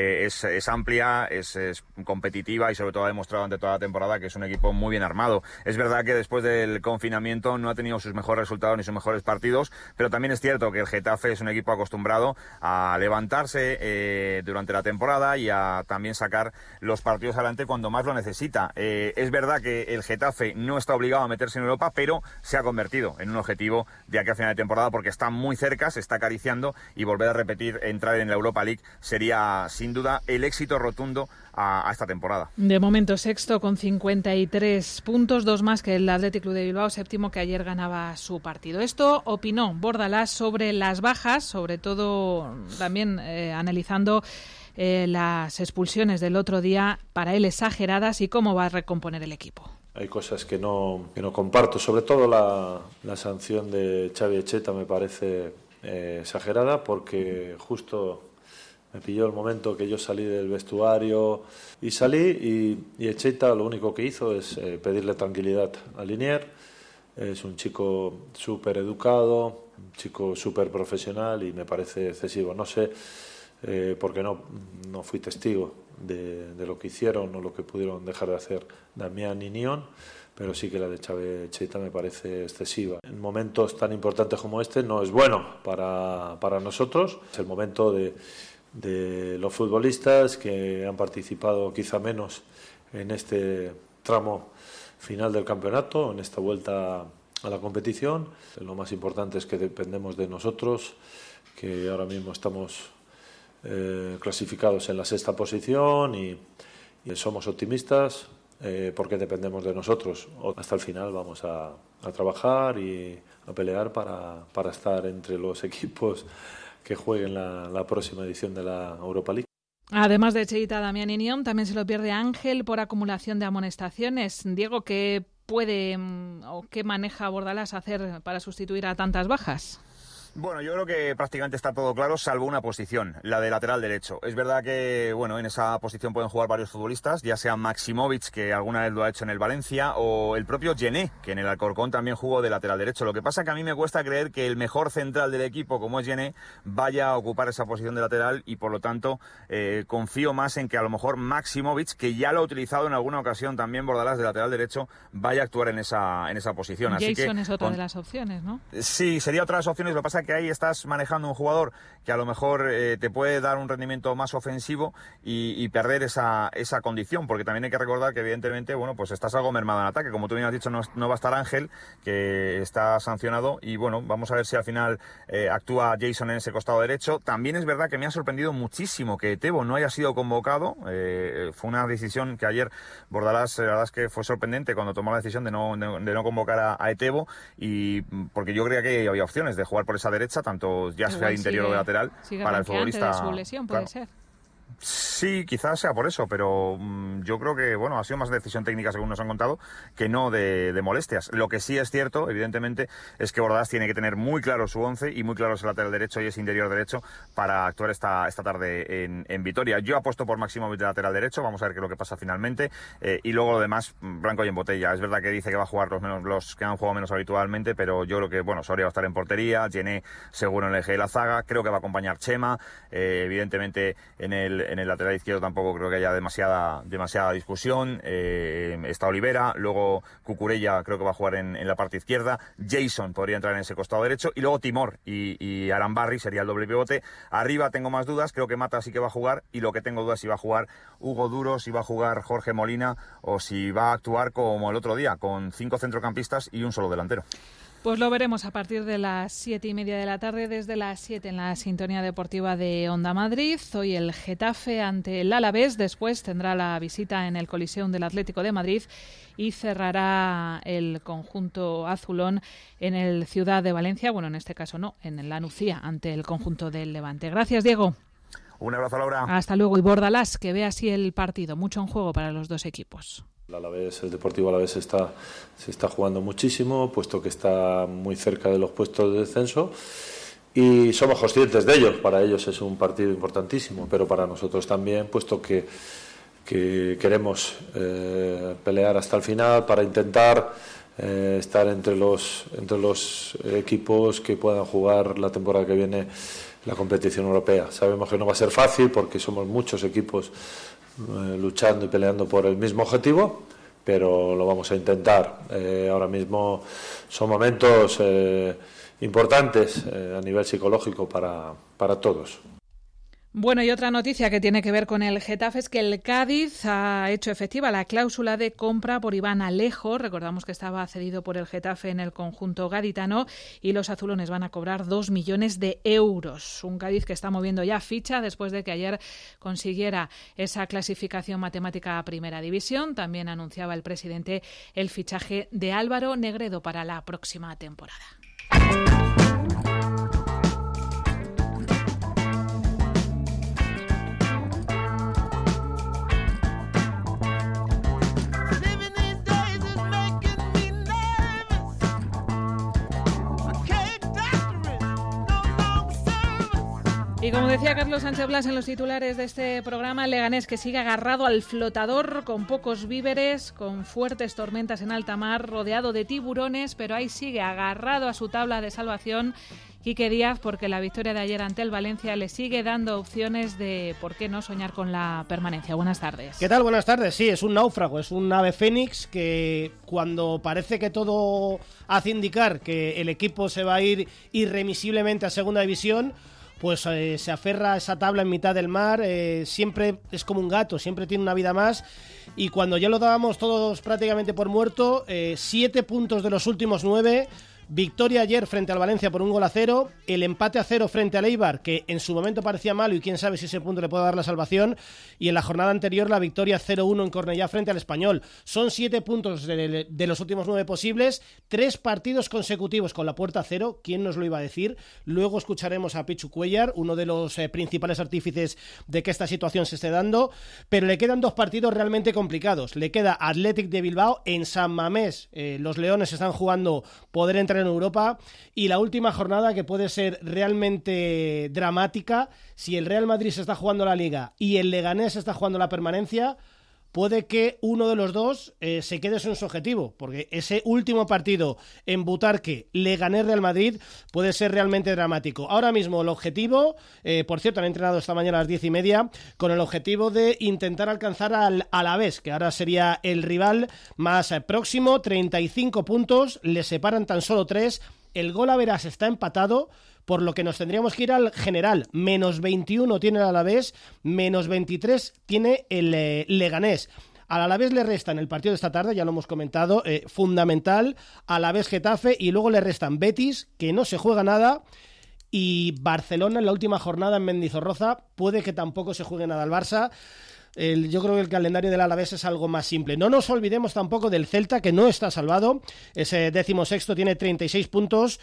es amplia, es competitiva y sobre todo ha demostrado ante toda la temporada que es un equipo muy bien armado. Es verdad que después del confinamiento no ha tenido sus mejores resultados ni sus mejores partidos, pero también es cierto que el Getafe es un equipo acostumbrado a levantarse durante la temporada y a también sacar los partidos adelante cuando más lo necesita. Es verdad que el Getafe no está obligado a meterse en Europa, pero se ha convertido en un objetivo de aquí a final de temporada, porque está muy cerca, se está acariciando, y volver a repetir entrar en la Europa League sería sin duda el éxito rotundo a esta temporada. De momento sexto con 53 puntos, 2 más que el Athletic Club de Bilbao, séptimo, que ayer ganaba su partido. Esto opinó Bordalás sobre las bajas, sobre todo también analizando las expulsiones del otro día, para él exageradas, y cómo va a recomponer el equipo. Hay cosas que no comparto, sobre todo la sanción de Xavi Echeta me parece exagerada, porque justo me pilló el momento que yo salí del vestuario y salí, y Echeta lo único que hizo es pedirle tranquilidad a Linier. Es un chico súper educado, un chico súper profesional, y me parece excesivo. No sé, porque no fui testigo de lo que hicieron o lo que pudieron dejar de hacer Damián y Nión, pero sí que la de Xavi Echeta me parece excesiva. En momentos tan importantes como este no es bueno para nosotros. Es el momento de los futbolistas que han participado quizá menos en este tramo final del campeonato, en esta vuelta a la competición. Lo más importante es que dependemos de nosotros, que ahora mismo estamos clasificados en la 6ª posición, y somos optimistas porque dependemos de nosotros. Hasta el final vamos a trabajar y a pelear para estar entre los equipos que jueguen la próxima edición de la Europa League. Además de Cheita, Damián y Niom, también se lo pierde Ángel por acumulación de amonestaciones. Diego, ¿qué puede o qué maneja Bordalás hacer para sustituir a tantas bajas? Bueno, yo creo que prácticamente está todo claro, salvo una posición, la de lateral derecho. Es verdad que, bueno, en esa posición pueden jugar varios futbolistas, ya sea Maximovic, que alguna vez lo ha hecho en el Valencia, o el propio Gené, que en el Alcorcón también jugó de lateral derecho. Lo que pasa es que a mí me cuesta creer que el mejor central del equipo, como es Gené, vaya a ocupar esa posición de lateral, y por lo tanto confío más en que a lo mejor Maximovic, que ya lo ha utilizado en alguna ocasión también Bordalás de lateral derecho, vaya a actuar en esa posición. Jason Así que, es otra de las opciones, ¿no? Sí, sería otra de las opciones. Lo que pasa es que ahí estás manejando un jugador que a lo mejor te puede dar un rendimiento más ofensivo y perder esa condición, porque también hay que recordar que evidentemente, bueno, pues estás algo mermado en ataque. Como tú bien has dicho, no va a estar Ángel, que está sancionado, y bueno, vamos a ver si al final actúa Jason en ese costado derecho. También es verdad que me ha sorprendido muchísimo que Tebo no haya sido convocado. Fue una decisión que ayer Bordalás, la verdad es que fue sorprendente cuando tomó la decisión de no convocar a Tebo, y porque yo creía que había opciones de jugar por esa derecha, tanto ya sea de interior o de lateral, para el futbolista. De su lesión, puede ser. Sí, quizás sea por eso, pero yo creo que bueno, ha sido más decisión técnica, según nos han contado, que no de molestias. Lo que sí es cierto, evidentemente, es que Bordalás tiene que tener muy claro su 11 y muy claro ese lateral derecho y ese interior derecho para actuar esta tarde en Vitoria. Yo apuesto por Maximovic de lateral derecho, vamos a ver qué es lo que pasa finalmente, y luego lo demás, blanco y en botella. Es verdad que dice que va a jugar los que han jugado menos habitualmente, pero yo creo que bueno, Soria va a estar en portería, Gené seguro en el eje de la zaga, creo que va a acompañar Chema, evidentemente en el el lateral izquierdo tampoco creo que haya demasiada discusión. Está Olivera, luego Cucurella creo que va a jugar en la parte izquierda, Jason podría entrar en ese costado derecho, y luego Timor y Arambarri sería el doble pivote. Arriba tengo más dudas, creo que Mata sí que va a jugar, y lo que tengo dudas si va a jugar Hugo Duro, si va a jugar Jorge Molina o si va a actuar como el otro día, con 5 centrocampistas y un solo delantero. Pues lo veremos a partir de las 7:30 de la tarde, desde las 7 en la sintonía deportiva de Onda Madrid. Hoy el Getafe ante el Alavés, después tendrá la visita en el Coliseum del Atlético de Madrid y cerrará el conjunto azulón en el Ciudad de Valencia, bueno, en este caso no, en la Nucía, ante el conjunto del Levante. Gracias, Diego. Un abrazo, Laura. Hasta luego. Y Bordalás, que ve así el partido, mucho en juego para los dos equipos. El Deportivo Alavés se está jugando muchísimo, puesto que está muy cerca de los puestos de descenso, y somos conscientes de ello. Para ellos es un partido importantísimo, pero para nosotros también, puesto que queremos pelear hasta el final para intentar estar entre los equipos que puedan jugar la temporada que viene la competición europea. Sabemos que no va a ser fácil porque somos muchos equipos luchando y peleando por el mismo objetivo, pero lo vamos a intentar. Ahora mismo son momentos importantes a nivel psicológico para todos. Bueno, y otra noticia que tiene que ver con el Getafe es que el Cádiz ha hecho efectiva la cláusula de compra por Iván Alejo. Recordamos que estaba cedido por el Getafe en el conjunto gaditano, y los azulones van a cobrar 2 millones de euros. Un Cádiz que está moviendo ya ficha después de que ayer consiguiera esa clasificación matemática a Primera División. También anunciaba el presidente el fichaje de Álvaro Negredo para la próxima temporada. Y como decía Carlos Sánchez Blas en los titulares de este programa, el Leganés que sigue agarrado al flotador, con pocos víveres, con fuertes tormentas en alta mar, rodeado de tiburones, pero ahí sigue agarrado a su tabla de salvación Quique Díaz, porque la victoria de ayer ante el Valencia le sigue dando opciones de por qué no soñar con la permanencia. Buenas tardes. ¿Qué tal? Buenas tardes. Sí, es un náufrago, es un ave fénix que cuando parece que todo hace indicar que el equipo se va a ir irremisiblemente a segunda división, pues se aferra a esa tabla en mitad del mar, siempre es como un gato, siempre tiene una vida más, y cuando ya lo dábamos todos prácticamente por muerto, 7 puntos de los últimos 9, victoria ayer frente al Valencia por 1-0, el empate a 0 frente al Eibar, que en su momento parecía malo y quién sabe si ese punto le puede dar la salvación, y en la jornada anterior la victoria 0-1 en Cornellá frente al Español. Son 7 puntos de los últimos 9 posibles, 3 partidos consecutivos con la puerta a 0, ¿quién nos lo iba a decir? Luego escucharemos a Pichu Cuellar, uno de los principales artífices de que esta situación se esté dando, pero le quedan 2 partidos realmente complicados. Le queda Athletic de Bilbao en San Mamés, los Leones están jugando poder entrar en Europa, y la última jornada que puede ser realmente dramática. Si el Real Madrid se está jugando la Liga y el Leganés está jugando la permanencia, puede que uno de los dos se quede sin su objetivo, porque ese último partido en Butarque, Leganés-Real Madrid, puede ser realmente dramático. Ahora mismo el objetivo, por cierto, han entrenado esta mañana a las 10:30, con el objetivo de intentar alcanzar al Alavés, que ahora sería el rival más próximo, 35 puntos, le separan tan solo 3, el gol a verás está empatado, por lo que nos tendríamos que ir al general. Menos 21 tiene el Alavés, menos 23 tiene el Leganés. Al Alavés le restan el partido de esta tarde, ya lo hemos comentado, fundamental, Alavés Getafe, y luego le restan Betis, que no se juega nada, y Barcelona en la última jornada en Mendizorroza, puede que tampoco se juegue nada al Barça. Yo creo que el calendario del Alavés es algo más simple. No nos olvidemos tampoco del Celta, que no está salvado. Ese 16º tiene 36 puntos.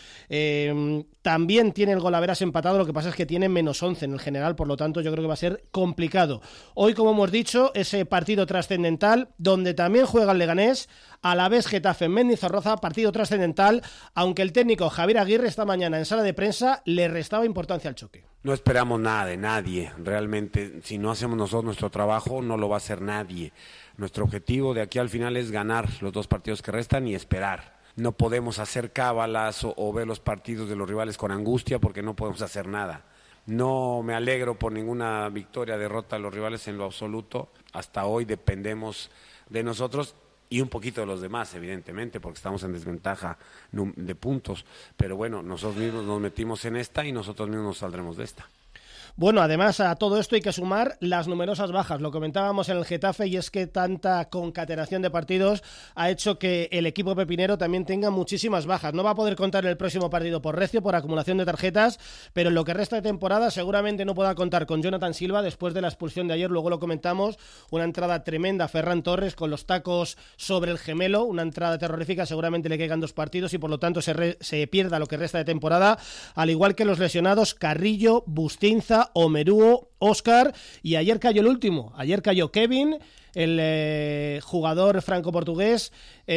También tiene el golaveras empatado. Lo que pasa es que tiene menos 11 en el general. Por lo tanto, yo creo que va a ser complicado. Hoy, como hemos dicho, ese partido trascendental, donde también juega el Leganés. Alavés Getafe en Mendizorroza, partido trascendental, aunque el técnico Javier Aguirre esta mañana en sala de prensa le restaba importancia al choque. No esperamos nada de nadie, realmente si no hacemos nosotros nuestro trabajo no lo va a hacer nadie. Nuestro objetivo de aquí al final es ganar los 2 partidos que restan y esperar. No podemos hacer cábalas o ver los partidos de los rivales con angustia porque no podemos hacer nada. No me alegro por ninguna victoria, derrota de los rivales en lo absoluto. Hasta hoy dependemos de nosotros y un poquito de los demás, evidentemente, porque estamos en desventaja de puntos. Pero bueno, nosotros mismos nos metimos en esta y nosotros mismos nos saldremos de esta. Bueno, además a todo esto hay que sumar las numerosas bajas. Lo comentábamos en el Getafe y es que tanta concatenación de partidos ha hecho que el equipo pepinero también tenga muchísimas bajas. No va a poder contar el próximo partido por recio, por acumulación de tarjetas, pero en lo que resta de temporada seguramente no pueda contar con Jonathan Silva después de la expulsión de ayer. Luego lo comentamos, una entrada tremenda, Ferran Torres con los tacos sobre el gemelo, una entrada terrorífica, seguramente le caigan 2 partidos y por lo tanto se pierda lo que resta de temporada, al igual que los lesionados Carrillo, Bustinza, Omeruo, Óscar, y ayer cayó el último, ayer cayó Kevin, el jugador franco-portugués.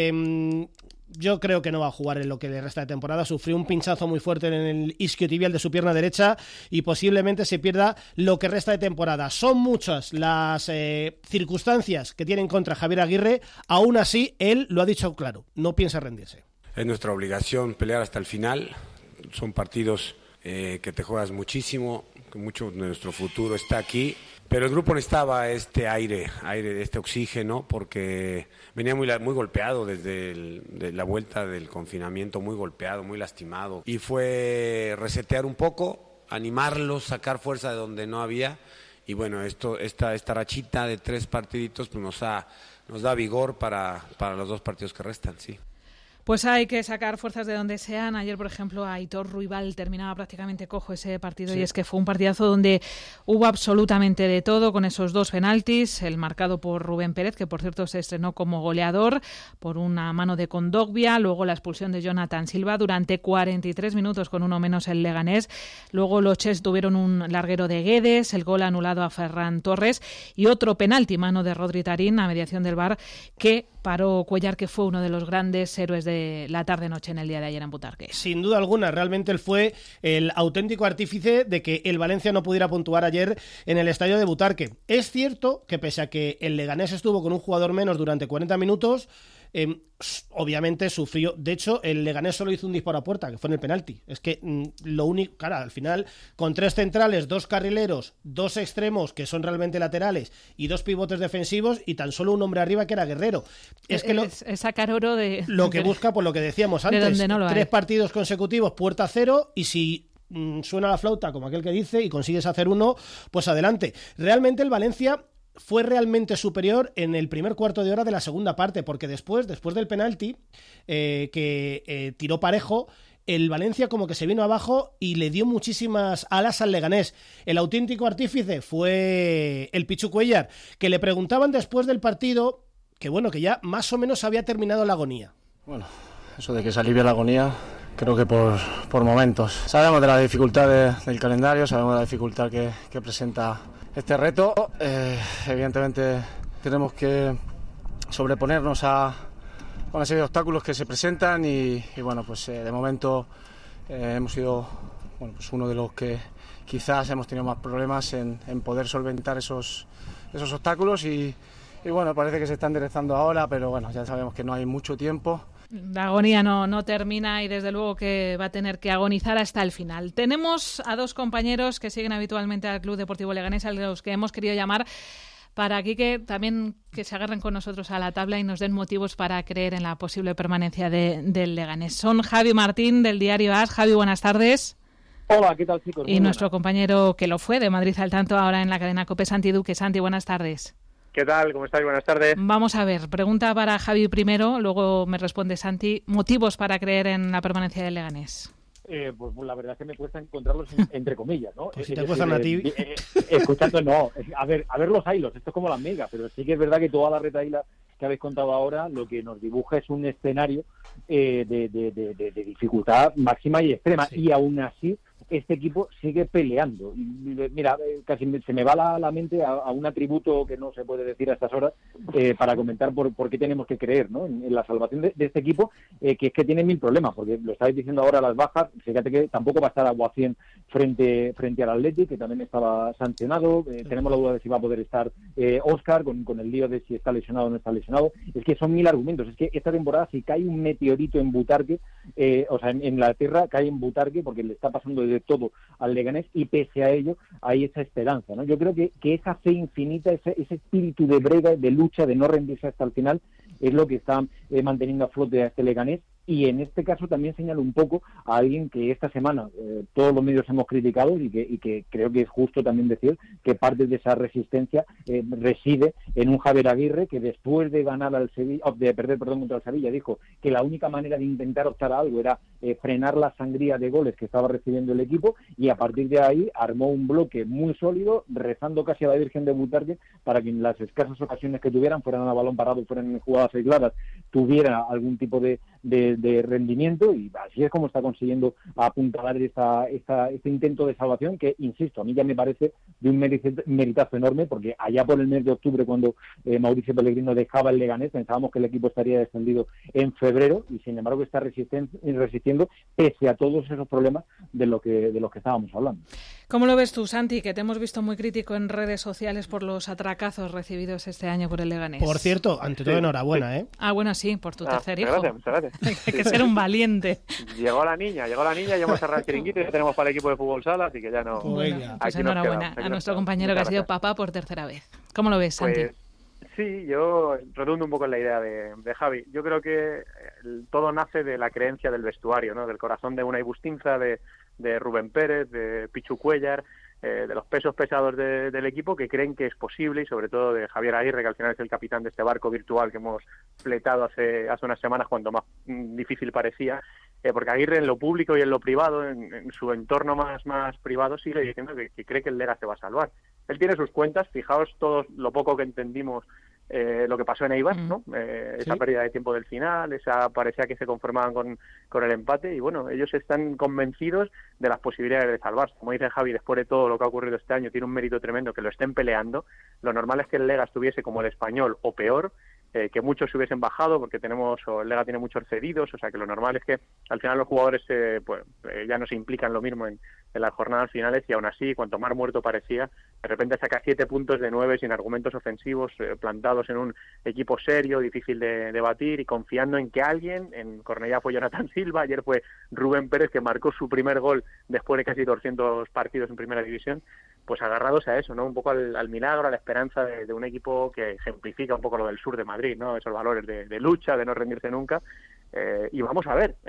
Yo creo que no va a jugar en lo que le resta de temporada. Sufrió un pinchazo muy fuerte en el isquiotibial de su pierna derecha y posiblemente se pierda lo que resta de temporada. Son muchas las circunstancias que tienen contra Javier Aguirre. Aún así, él lo ha dicho claro, no piensa rendirse. Es nuestra obligación pelear hasta el final. Son partidos que te juegas muchísimo, que mucho de nuestro futuro está aquí, pero el grupo necesitaba este aire, este oxígeno, porque venía muy golpeado desde la vuelta del confinamiento, muy golpeado, muy lastimado, y fue resetear un poco, animarlos, sacar fuerza de donde no había, y bueno, esta rachita de 3 partiditos pues nos da vigor para los 2 partidos que restan, sí. Pues hay que sacar fuerzas de donde sean. Ayer, por ejemplo, Aitor Ruibal terminaba prácticamente cojo ese partido, sí. Y es que fue un partidazo donde hubo absolutamente de todo, con esos 2 penaltis, el marcado por Rubén Pérez, que por cierto se estrenó como goleador por una mano de Kondogbia, luego la expulsión de Jonathan Silva durante 43 minutos con uno menos el Leganés, luego los Chess tuvieron un larguero de Guedes, el gol anulado a Ferran Torres y otro penalti, mano de Rodri Tarín a mediación del VAR, que paró Cuellar, que fue uno de los grandes héroes de la tarde-noche en el día de ayer en Butarque. Sin duda alguna, realmente él fue el auténtico artífice de que el Valencia no pudiera puntuar ayer en el estadio de Butarque. Es cierto que pese a que el Leganés estuvo con un jugador menos durante 40 minutos, obviamente sufrió. De hecho, el Leganés solo hizo un disparo a puerta, que fue en el penalti. Es que lo único, claro, al final, con 3 centrales, 2 carrileros, 2 extremos que son realmente laterales y 2 pivotes defensivos y tan solo un hombre arriba que era Guerrero. Es que es sacar oro de lo que busca, por lo que decíamos antes, no 3 partidos consecutivos, puerta cero, y si suena la flauta, como aquel que dice, y consigues hacer uno, pues adelante. Realmente el Valencia fue realmente superior en el primer cuarto de hora de la segunda parte, porque después del penalti que tiró Parejo, el Valencia como que se vino abajo y le dio muchísimas alas al Leganés. El auténtico artífice fue el Pichu Cuellar, que le preguntaban después del partido que bueno, que ya más o menos había terminado la agonía. Bueno, eso de que se alivia la agonía, creo que por momentos. Sabemos de la dificultad del calendario, sabemos de la dificultad que presenta este reto. Evidentemente tenemos que sobreponernos a una serie de obstáculos que se presentan y bueno, pues de momento hemos sido pues uno de los que quizás hemos tenido más problemas en poder solventar esos obstáculos y bueno, parece que se está enderezando ahora, pero bueno, ya sabemos que no hay mucho tiempo. La agonía no termina y desde luego que va a tener que agonizar hasta el final. Tenemos a 2 compañeros que siguen habitualmente al Club Deportivo Leganés, a los que hemos querido llamar para aquí que también que se agarren con nosotros a la tabla y nos den motivos para creer en la posible permanencia del Leganés. Son Javi Martín del diario AS. Javi, buenas tardes. Hola, ¿qué tal, chicos? Y nuestro compañero que lo fue de Madrid al Tanto, ahora en la cadena COPE, Santi Duque. Santi, buenas tardes. ¿Qué tal? ¿Cómo estáis? Buenas tardes. Vamos a ver, pregunta para Javi primero, luego me responde Santi. ¿Motivos para creer en la permanencia del Leganés? Pues la verdad es que me cuesta encontrarlos entre comillas, ¿no? Pues si te cuestan a ti. Escuchando, no. A ver los hilos, esto es como las megas, pero sí que es verdad que toda la retahíla que habéis contado ahora lo que nos dibuja es un escenario de dificultad máxima y extrema, sí. Y aún así este equipo sigue peleando. Mira, casi se me va la mente a un atributo que no se puede decir a estas horas para comentar por qué tenemos que creer, ¿no? en la salvación de este equipo, que es que tiene 1000 problemas, porque lo estáis diciendo ahora las bajas. Fíjate que tampoco va a estar Aguacien frente al Athletic, que también estaba sancionado. Tenemos la duda de si va a poder estar Óscar, con el lío de si está lesionado o no está lesionado. Es que son 1000 argumentos. Es que esta temporada, si cae un meteorito en Butarque, o sea, en la tierra cae en Butarque, porque le está pasando de sobre todo al Leganés, y pese a ello hay esa esperanza, ¿no? Yo creo que esa fe infinita, ese espíritu de brega, de lucha, de no rendirse hasta el final, es lo que está manteniendo a flote a este Leganés. Y en este caso también señalo un poco a alguien que esta semana todos los medios hemos criticado y que creo que es justo también decir que parte de esa resistencia reside en un Javier Aguirre que después de ganar de perder contra el Sevilla, dijo que la única manera de intentar optar a algo era frenar la sangría de goles que estaba recibiendo el equipo, y a partir de ahí armó un bloque muy sólido, rezando casi a la Virgen de Butarque para que en las escasas ocasiones que tuvieran, fueran a balón parado, fueran en jugadas aisladas, tuviera algún tipo de rendimiento, y así es como está consiguiendo apuntalar este intento de salvación que, insisto, a mí ya me parece de un meritazo enorme, porque allá por el mes de octubre, cuando Mauricio Pellegrino dejaba el Leganés, pensábamos que el equipo estaría descendido en febrero, y sin embargo está resistiendo pese a todos esos problemas de los que estábamos hablando. ¿Cómo lo ves tú, Santi, que te hemos visto muy crítico en redes sociales por los atracazos recibidos este año por el Leganés? Por cierto, ante todo, enhorabuena, ¿eh? Ah, bueno, sí, por tu tercer hijo. Muchas gracias. Hay que ser un valiente. Llegó la niña, ya hemos cerrado el chiringuito y ya tenemos para el equipo de fútbol sala, así que ya no... Bueno, pues enhorabuena a nuestro compañero que ha sido papá por tercera vez. ¿Cómo lo ves, Santi? Pues, sí, yo redundo un poco en la idea de Javi. Yo creo que todo nace de la creencia del vestuario, ¿no? Del corazón de Unai Bustinza, de Rubén Pérez, de Pichu Cuéllar, de los pesos pesados del equipo, que creen que es posible, y sobre todo de Javier Aguirre, que al final es el capitán de este barco virtual que hemos fletado hace unas semanas, cuando más difícil parecía, porque Aguirre en lo público y en lo privado, en su entorno más privado, sigue diciendo que cree que el Lega se va a salvar. Él tiene sus cuentas, fijaos todos lo poco que entendimos lo que pasó en Eibar, ¿no? Esa pérdida de tiempo del final, parecía que se conformaban con el empate, y bueno, ellos están convencidos de las posibilidades de salvarse. Como dice Javi, después de todo lo que ha ocurrido este año, tiene un mérito tremendo que lo estén peleando. Lo normal es que el Lega estuviese como el Español o peor, que muchos se hubiesen bajado, porque el Lega tiene muchos cedidos, o sea que lo normal es que al final los jugadores ya no se implican lo mismo en las jornadas finales, y aún así, cuanto más muerto parecía, de repente saca 7 puntos de 9 sin argumentos ofensivos, plantados en un equipo serio, difícil de batir, y confiando en que alguien, en Cornellá fue Jonathan Silva, ayer fue Rubén Pérez, que marcó su primer gol después de casi 200 partidos en Primera División, pues agarrados a eso, ¿no? Un poco al milagro, a la esperanza de un equipo que ejemplifica un poco lo del sur de Madrid, ¿no? Esos valores de lucha, de no rendirse nunca. Y vamos a ver,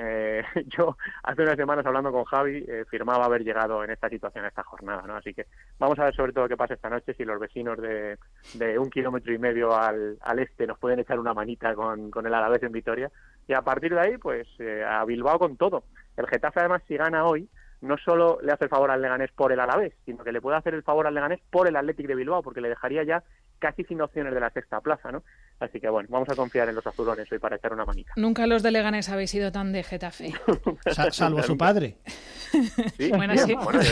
yo hace unas semanas hablando con Javi firmaba haber llegado en esta situación, a esta jornada, ¿no? Así que vamos a ver sobre todo qué pasa esta noche, si los vecinos de 1,5 kilómetros al este nos pueden echar una manita con el Alavés en Vitoria, y a partir de ahí pues a Bilbao con todo. El Getafe además, si gana hoy, no solo le hace el favor al Leganés por el Alavés, sino que le puede hacer el favor al Leganés por el Athletic de Bilbao, porque le dejaría ya casi sin opciones de la sexta plaza, ¿no? Así que bueno, vamos a confiar en los azulones hoy para echar una manita. Nunca los de Leganés habéis sido tan de Getafe. Salvo su padre. Sí, bueno, sí. Bueno,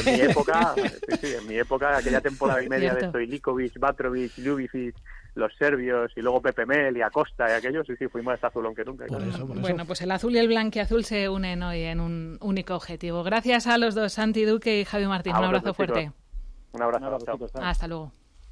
en mi época, aquella temporada y media de Stojlikovic, Batrovic, Ljubicic, los serbios, y luego Pepe Mel y Acosta y aquellos, sí, fuimos más azulón que nunca. Por eso. Bueno, pues el azul y el blanquiazul se unen hoy en un único objetivo. Gracias a los dos, Santi Duque y Javi Martín. Un abrazo fuerte. Un abrazo. Chao. Hasta luego.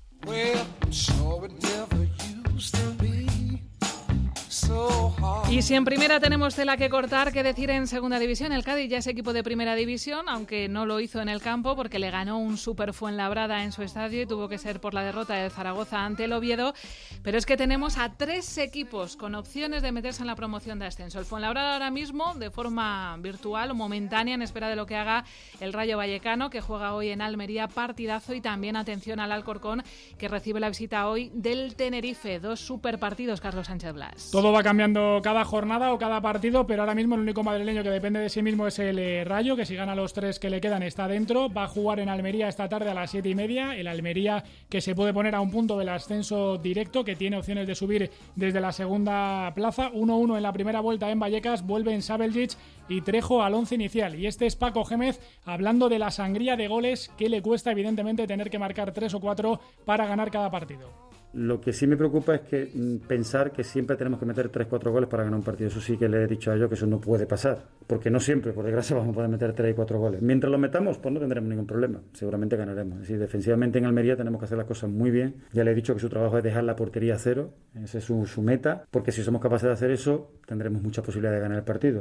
Y si en primera tenemos tela que cortar, que decir en segunda división. El Cádiz ya es equipo de primera división, aunque no lo hizo en el campo porque le ganó un Super Fuenlabrada en su estadio y tuvo que ser por la derrota del Zaragoza ante el Oviedo. Pero es que tenemos a 3 equipos con opciones de meterse en la promoción de ascenso. El Fuenlabrada ahora mismo de forma virtual o momentánea, en espera de lo que haga el Rayo Vallecano, que juega hoy en Almería, partidazo. Y también atención al Alcorcón, que recibe la visita hoy del Tenerife. 2 super partidos, Carlos Sánchez Blas. Todo va cambiando cada jornada o cada partido, pero ahora mismo el único madrileño que depende de sí mismo es el Rayo, que si gana los 3 que le quedan está dentro. Va a jugar en Almería esta tarde a las 7:30. El Almería, que se puede poner a un punto del ascenso directo, que tiene opciones de subir desde la segunda plaza. 1-1 en la primera vuelta en Vallecas, vuelve en Sabeljic y Trejo al 11 inicial. Y este es Paco Gémez hablando de la sangría de goles que le cuesta evidentemente tener que marcar 3 o 4 para ganar cada partido. Lo que sí me preocupa es que pensar que siempre tenemos que meter 3-4 goles para ganar un partido. Eso sí que le he dicho a ellos que eso no puede pasar, porque no siempre, por desgracia, vamos a poder meter 3 y 4 goles. Mientras lo metamos, pues no tendremos ningún problema, seguramente ganaremos. Es decir, defensivamente en Almería tenemos que hacer las cosas muy bien. Ya le he dicho que su trabajo es dejar la portería a 0, esa es su meta, porque si somos capaces de hacer eso, tendremos muchas posibilidades de ganar el partido.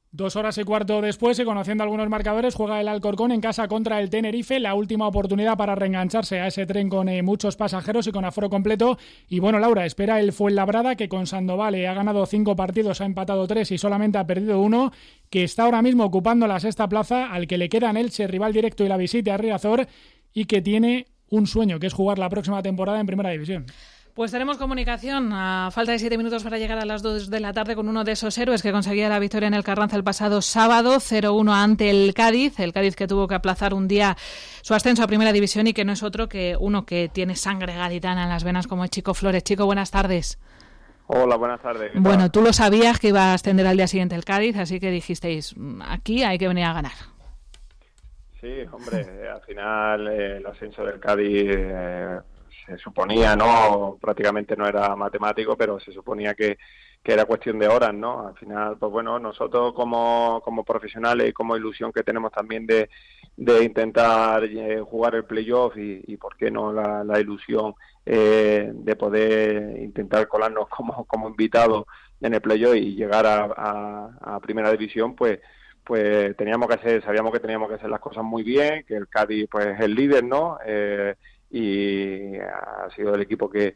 2 horas y cuarto después, y conociendo algunos marcadores, juega el Alcorcón en casa contra el Tenerife, la última oportunidad para reengancharse a ese tren con muchos pasajeros y con aforo completo. Y bueno, Laura, espera el Fuenlabrada, que con Sandoval ha ganado 5 partidos, ha empatado 3 y solamente ha perdido 1, que está ahora mismo ocupando la 6ª plaza, al que le quedan Elche, rival directo, y la visita a Riazor, y que tiene un sueño, que es jugar la próxima temporada en Primera División. Pues tenemos comunicación a falta de 7 minutos para llegar a las 2 de la tarde con uno de esos héroes que conseguía la victoria en el Carranza el pasado sábado, 0-1 ante el Cádiz que tuvo que aplazar un día su ascenso a Primera División, y que no es otro que uno que tiene sangre gaditana en las venas, como es Chico Flores. Chico, buenas tardes. Hola, buenas tardes. Bueno, tú lo sabías que iba a ascender al día siguiente el Cádiz, así que dijisteis, aquí hay que venir a ganar. Sí, hombre, al final el ascenso del Cádiz se suponía, ¿no? Prácticamente no era matemático, pero se suponía que era cuestión de horas, ¿no? Al final, pues bueno, nosotros como profesionales y como ilusión que tenemos también de intentar jugar el playoff y por qué no la ilusión de poder intentar colarnos como invitados en el playoff y llegar a Primera División, pues sabíamos que teníamos que hacer las cosas muy bien, que el Cádiz pues es el líder, ¿no? Y ha sido el equipo que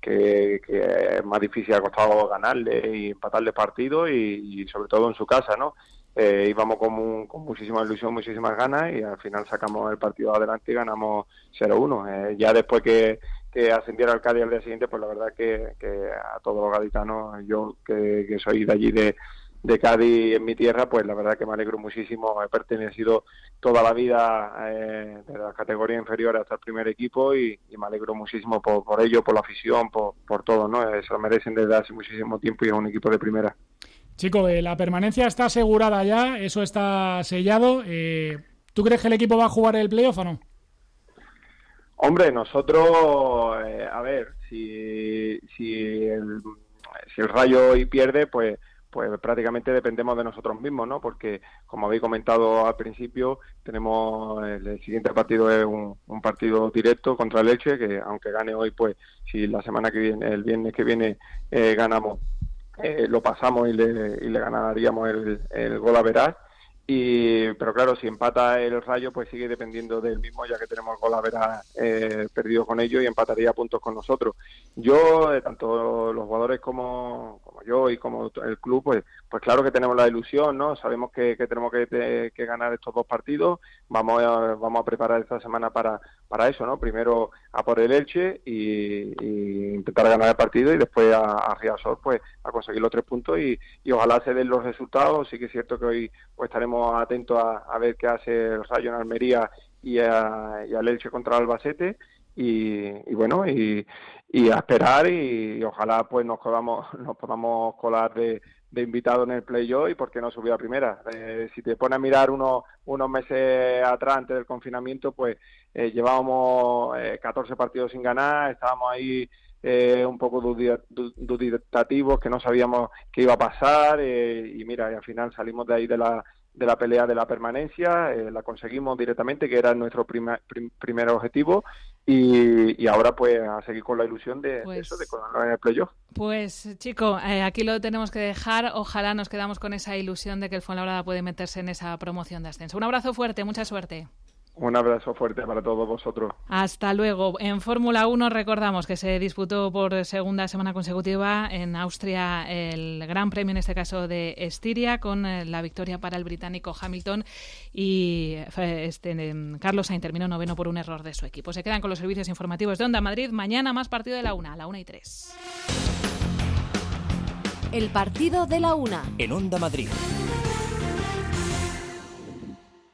más difícil ha costado ganarle y empatarle partidos, y sobre todo en su casa, ¿no? Íbamos con muchísima ilusión, muchísimas ganas, y al final sacamos el partido adelante y ganamos 0-1. Ya después que ascendiera el Cádiz al día siguiente, pues la verdad que a todos los gaditanos, yo que soy de allí de Cádiz, en mi tierra, pues la verdad que me alegro muchísimo. He pertenecido toda la vida de la categoría inferior hasta el primer equipo, y me alegro muchísimo por ello, por la afición, por todo, ¿no? Se lo merecen desde hace muchísimo tiempo y es un equipo de primera. Chico, la permanencia está asegurada ya, eso está sellado. ¿Tú crees que el equipo va a jugar el playoff o no? Hombre, nosotros, a ver, si el Rayo hoy pierde, pues prácticamente dependemos de nosotros mismos, ¿no? Porque, como habéis comentado al principio, tenemos el siguiente partido es un partido directo contra el Elche, que aunque gane hoy, pues si la semana que viene, el viernes que viene, ganamos, lo pasamos y le ganaríamos el gol a veraz. Pero claro, si empata el Rayo, pues sigue dependiendo del mismo, ya que tenemos gol a veraz perdido con ellos, y empataría puntos con nosotros. Yo, tanto los jugadores como yo y como el club, pues claro que tenemos la ilusión, ¿no? Sabemos que tenemos que ganar estos 2 partidos. Vamos a preparar esta semana para eso, ¿no? Primero a por el Elche y intentar ganar el partido, y después a Riazor, pues a conseguir los 3 puntos, y ojalá se den los resultados. Sí que es cierto que hoy pues estaremos atentos a ver qué hace el Rayo en Almería y al Elche contra el Albacete, y bueno, y a esperar, y ojalá pues nos podamos colar de invitado en el playoff, y por qué no subir a primera. Si te pones a mirar unos meses atrás, antes del confinamiento, pues llevábamos 14 partidos sin ganar, estábamos ahí un poco duditativos, que no sabíamos qué iba a pasar, y mira, y al final salimos de ahí de la pelea de la permanencia, la conseguimos directamente, que era nuestro primer objetivo, y ahora pues a seguir con la ilusión de eso, de colarnos en el playoff. Pues chico, aquí lo tenemos que dejar. Ojalá nos quedamos con esa ilusión de que el Fuenlabrada puede meterse en esa promoción de ascenso. Un abrazo fuerte, mucha suerte. Un abrazo fuerte para todos vosotros. Hasta luego. En Fórmula 1 recordamos que se disputó por segunda semana consecutiva en Austria el Gran Premio, en este caso de Estiria, con la victoria para el británico Hamilton, y Carlos Sainz terminó noveno por un error de su equipo. Se quedan con los servicios informativos de Onda Madrid. Mañana más partido de la 1, a la 1:03. El partido de la 1. En Onda Madrid.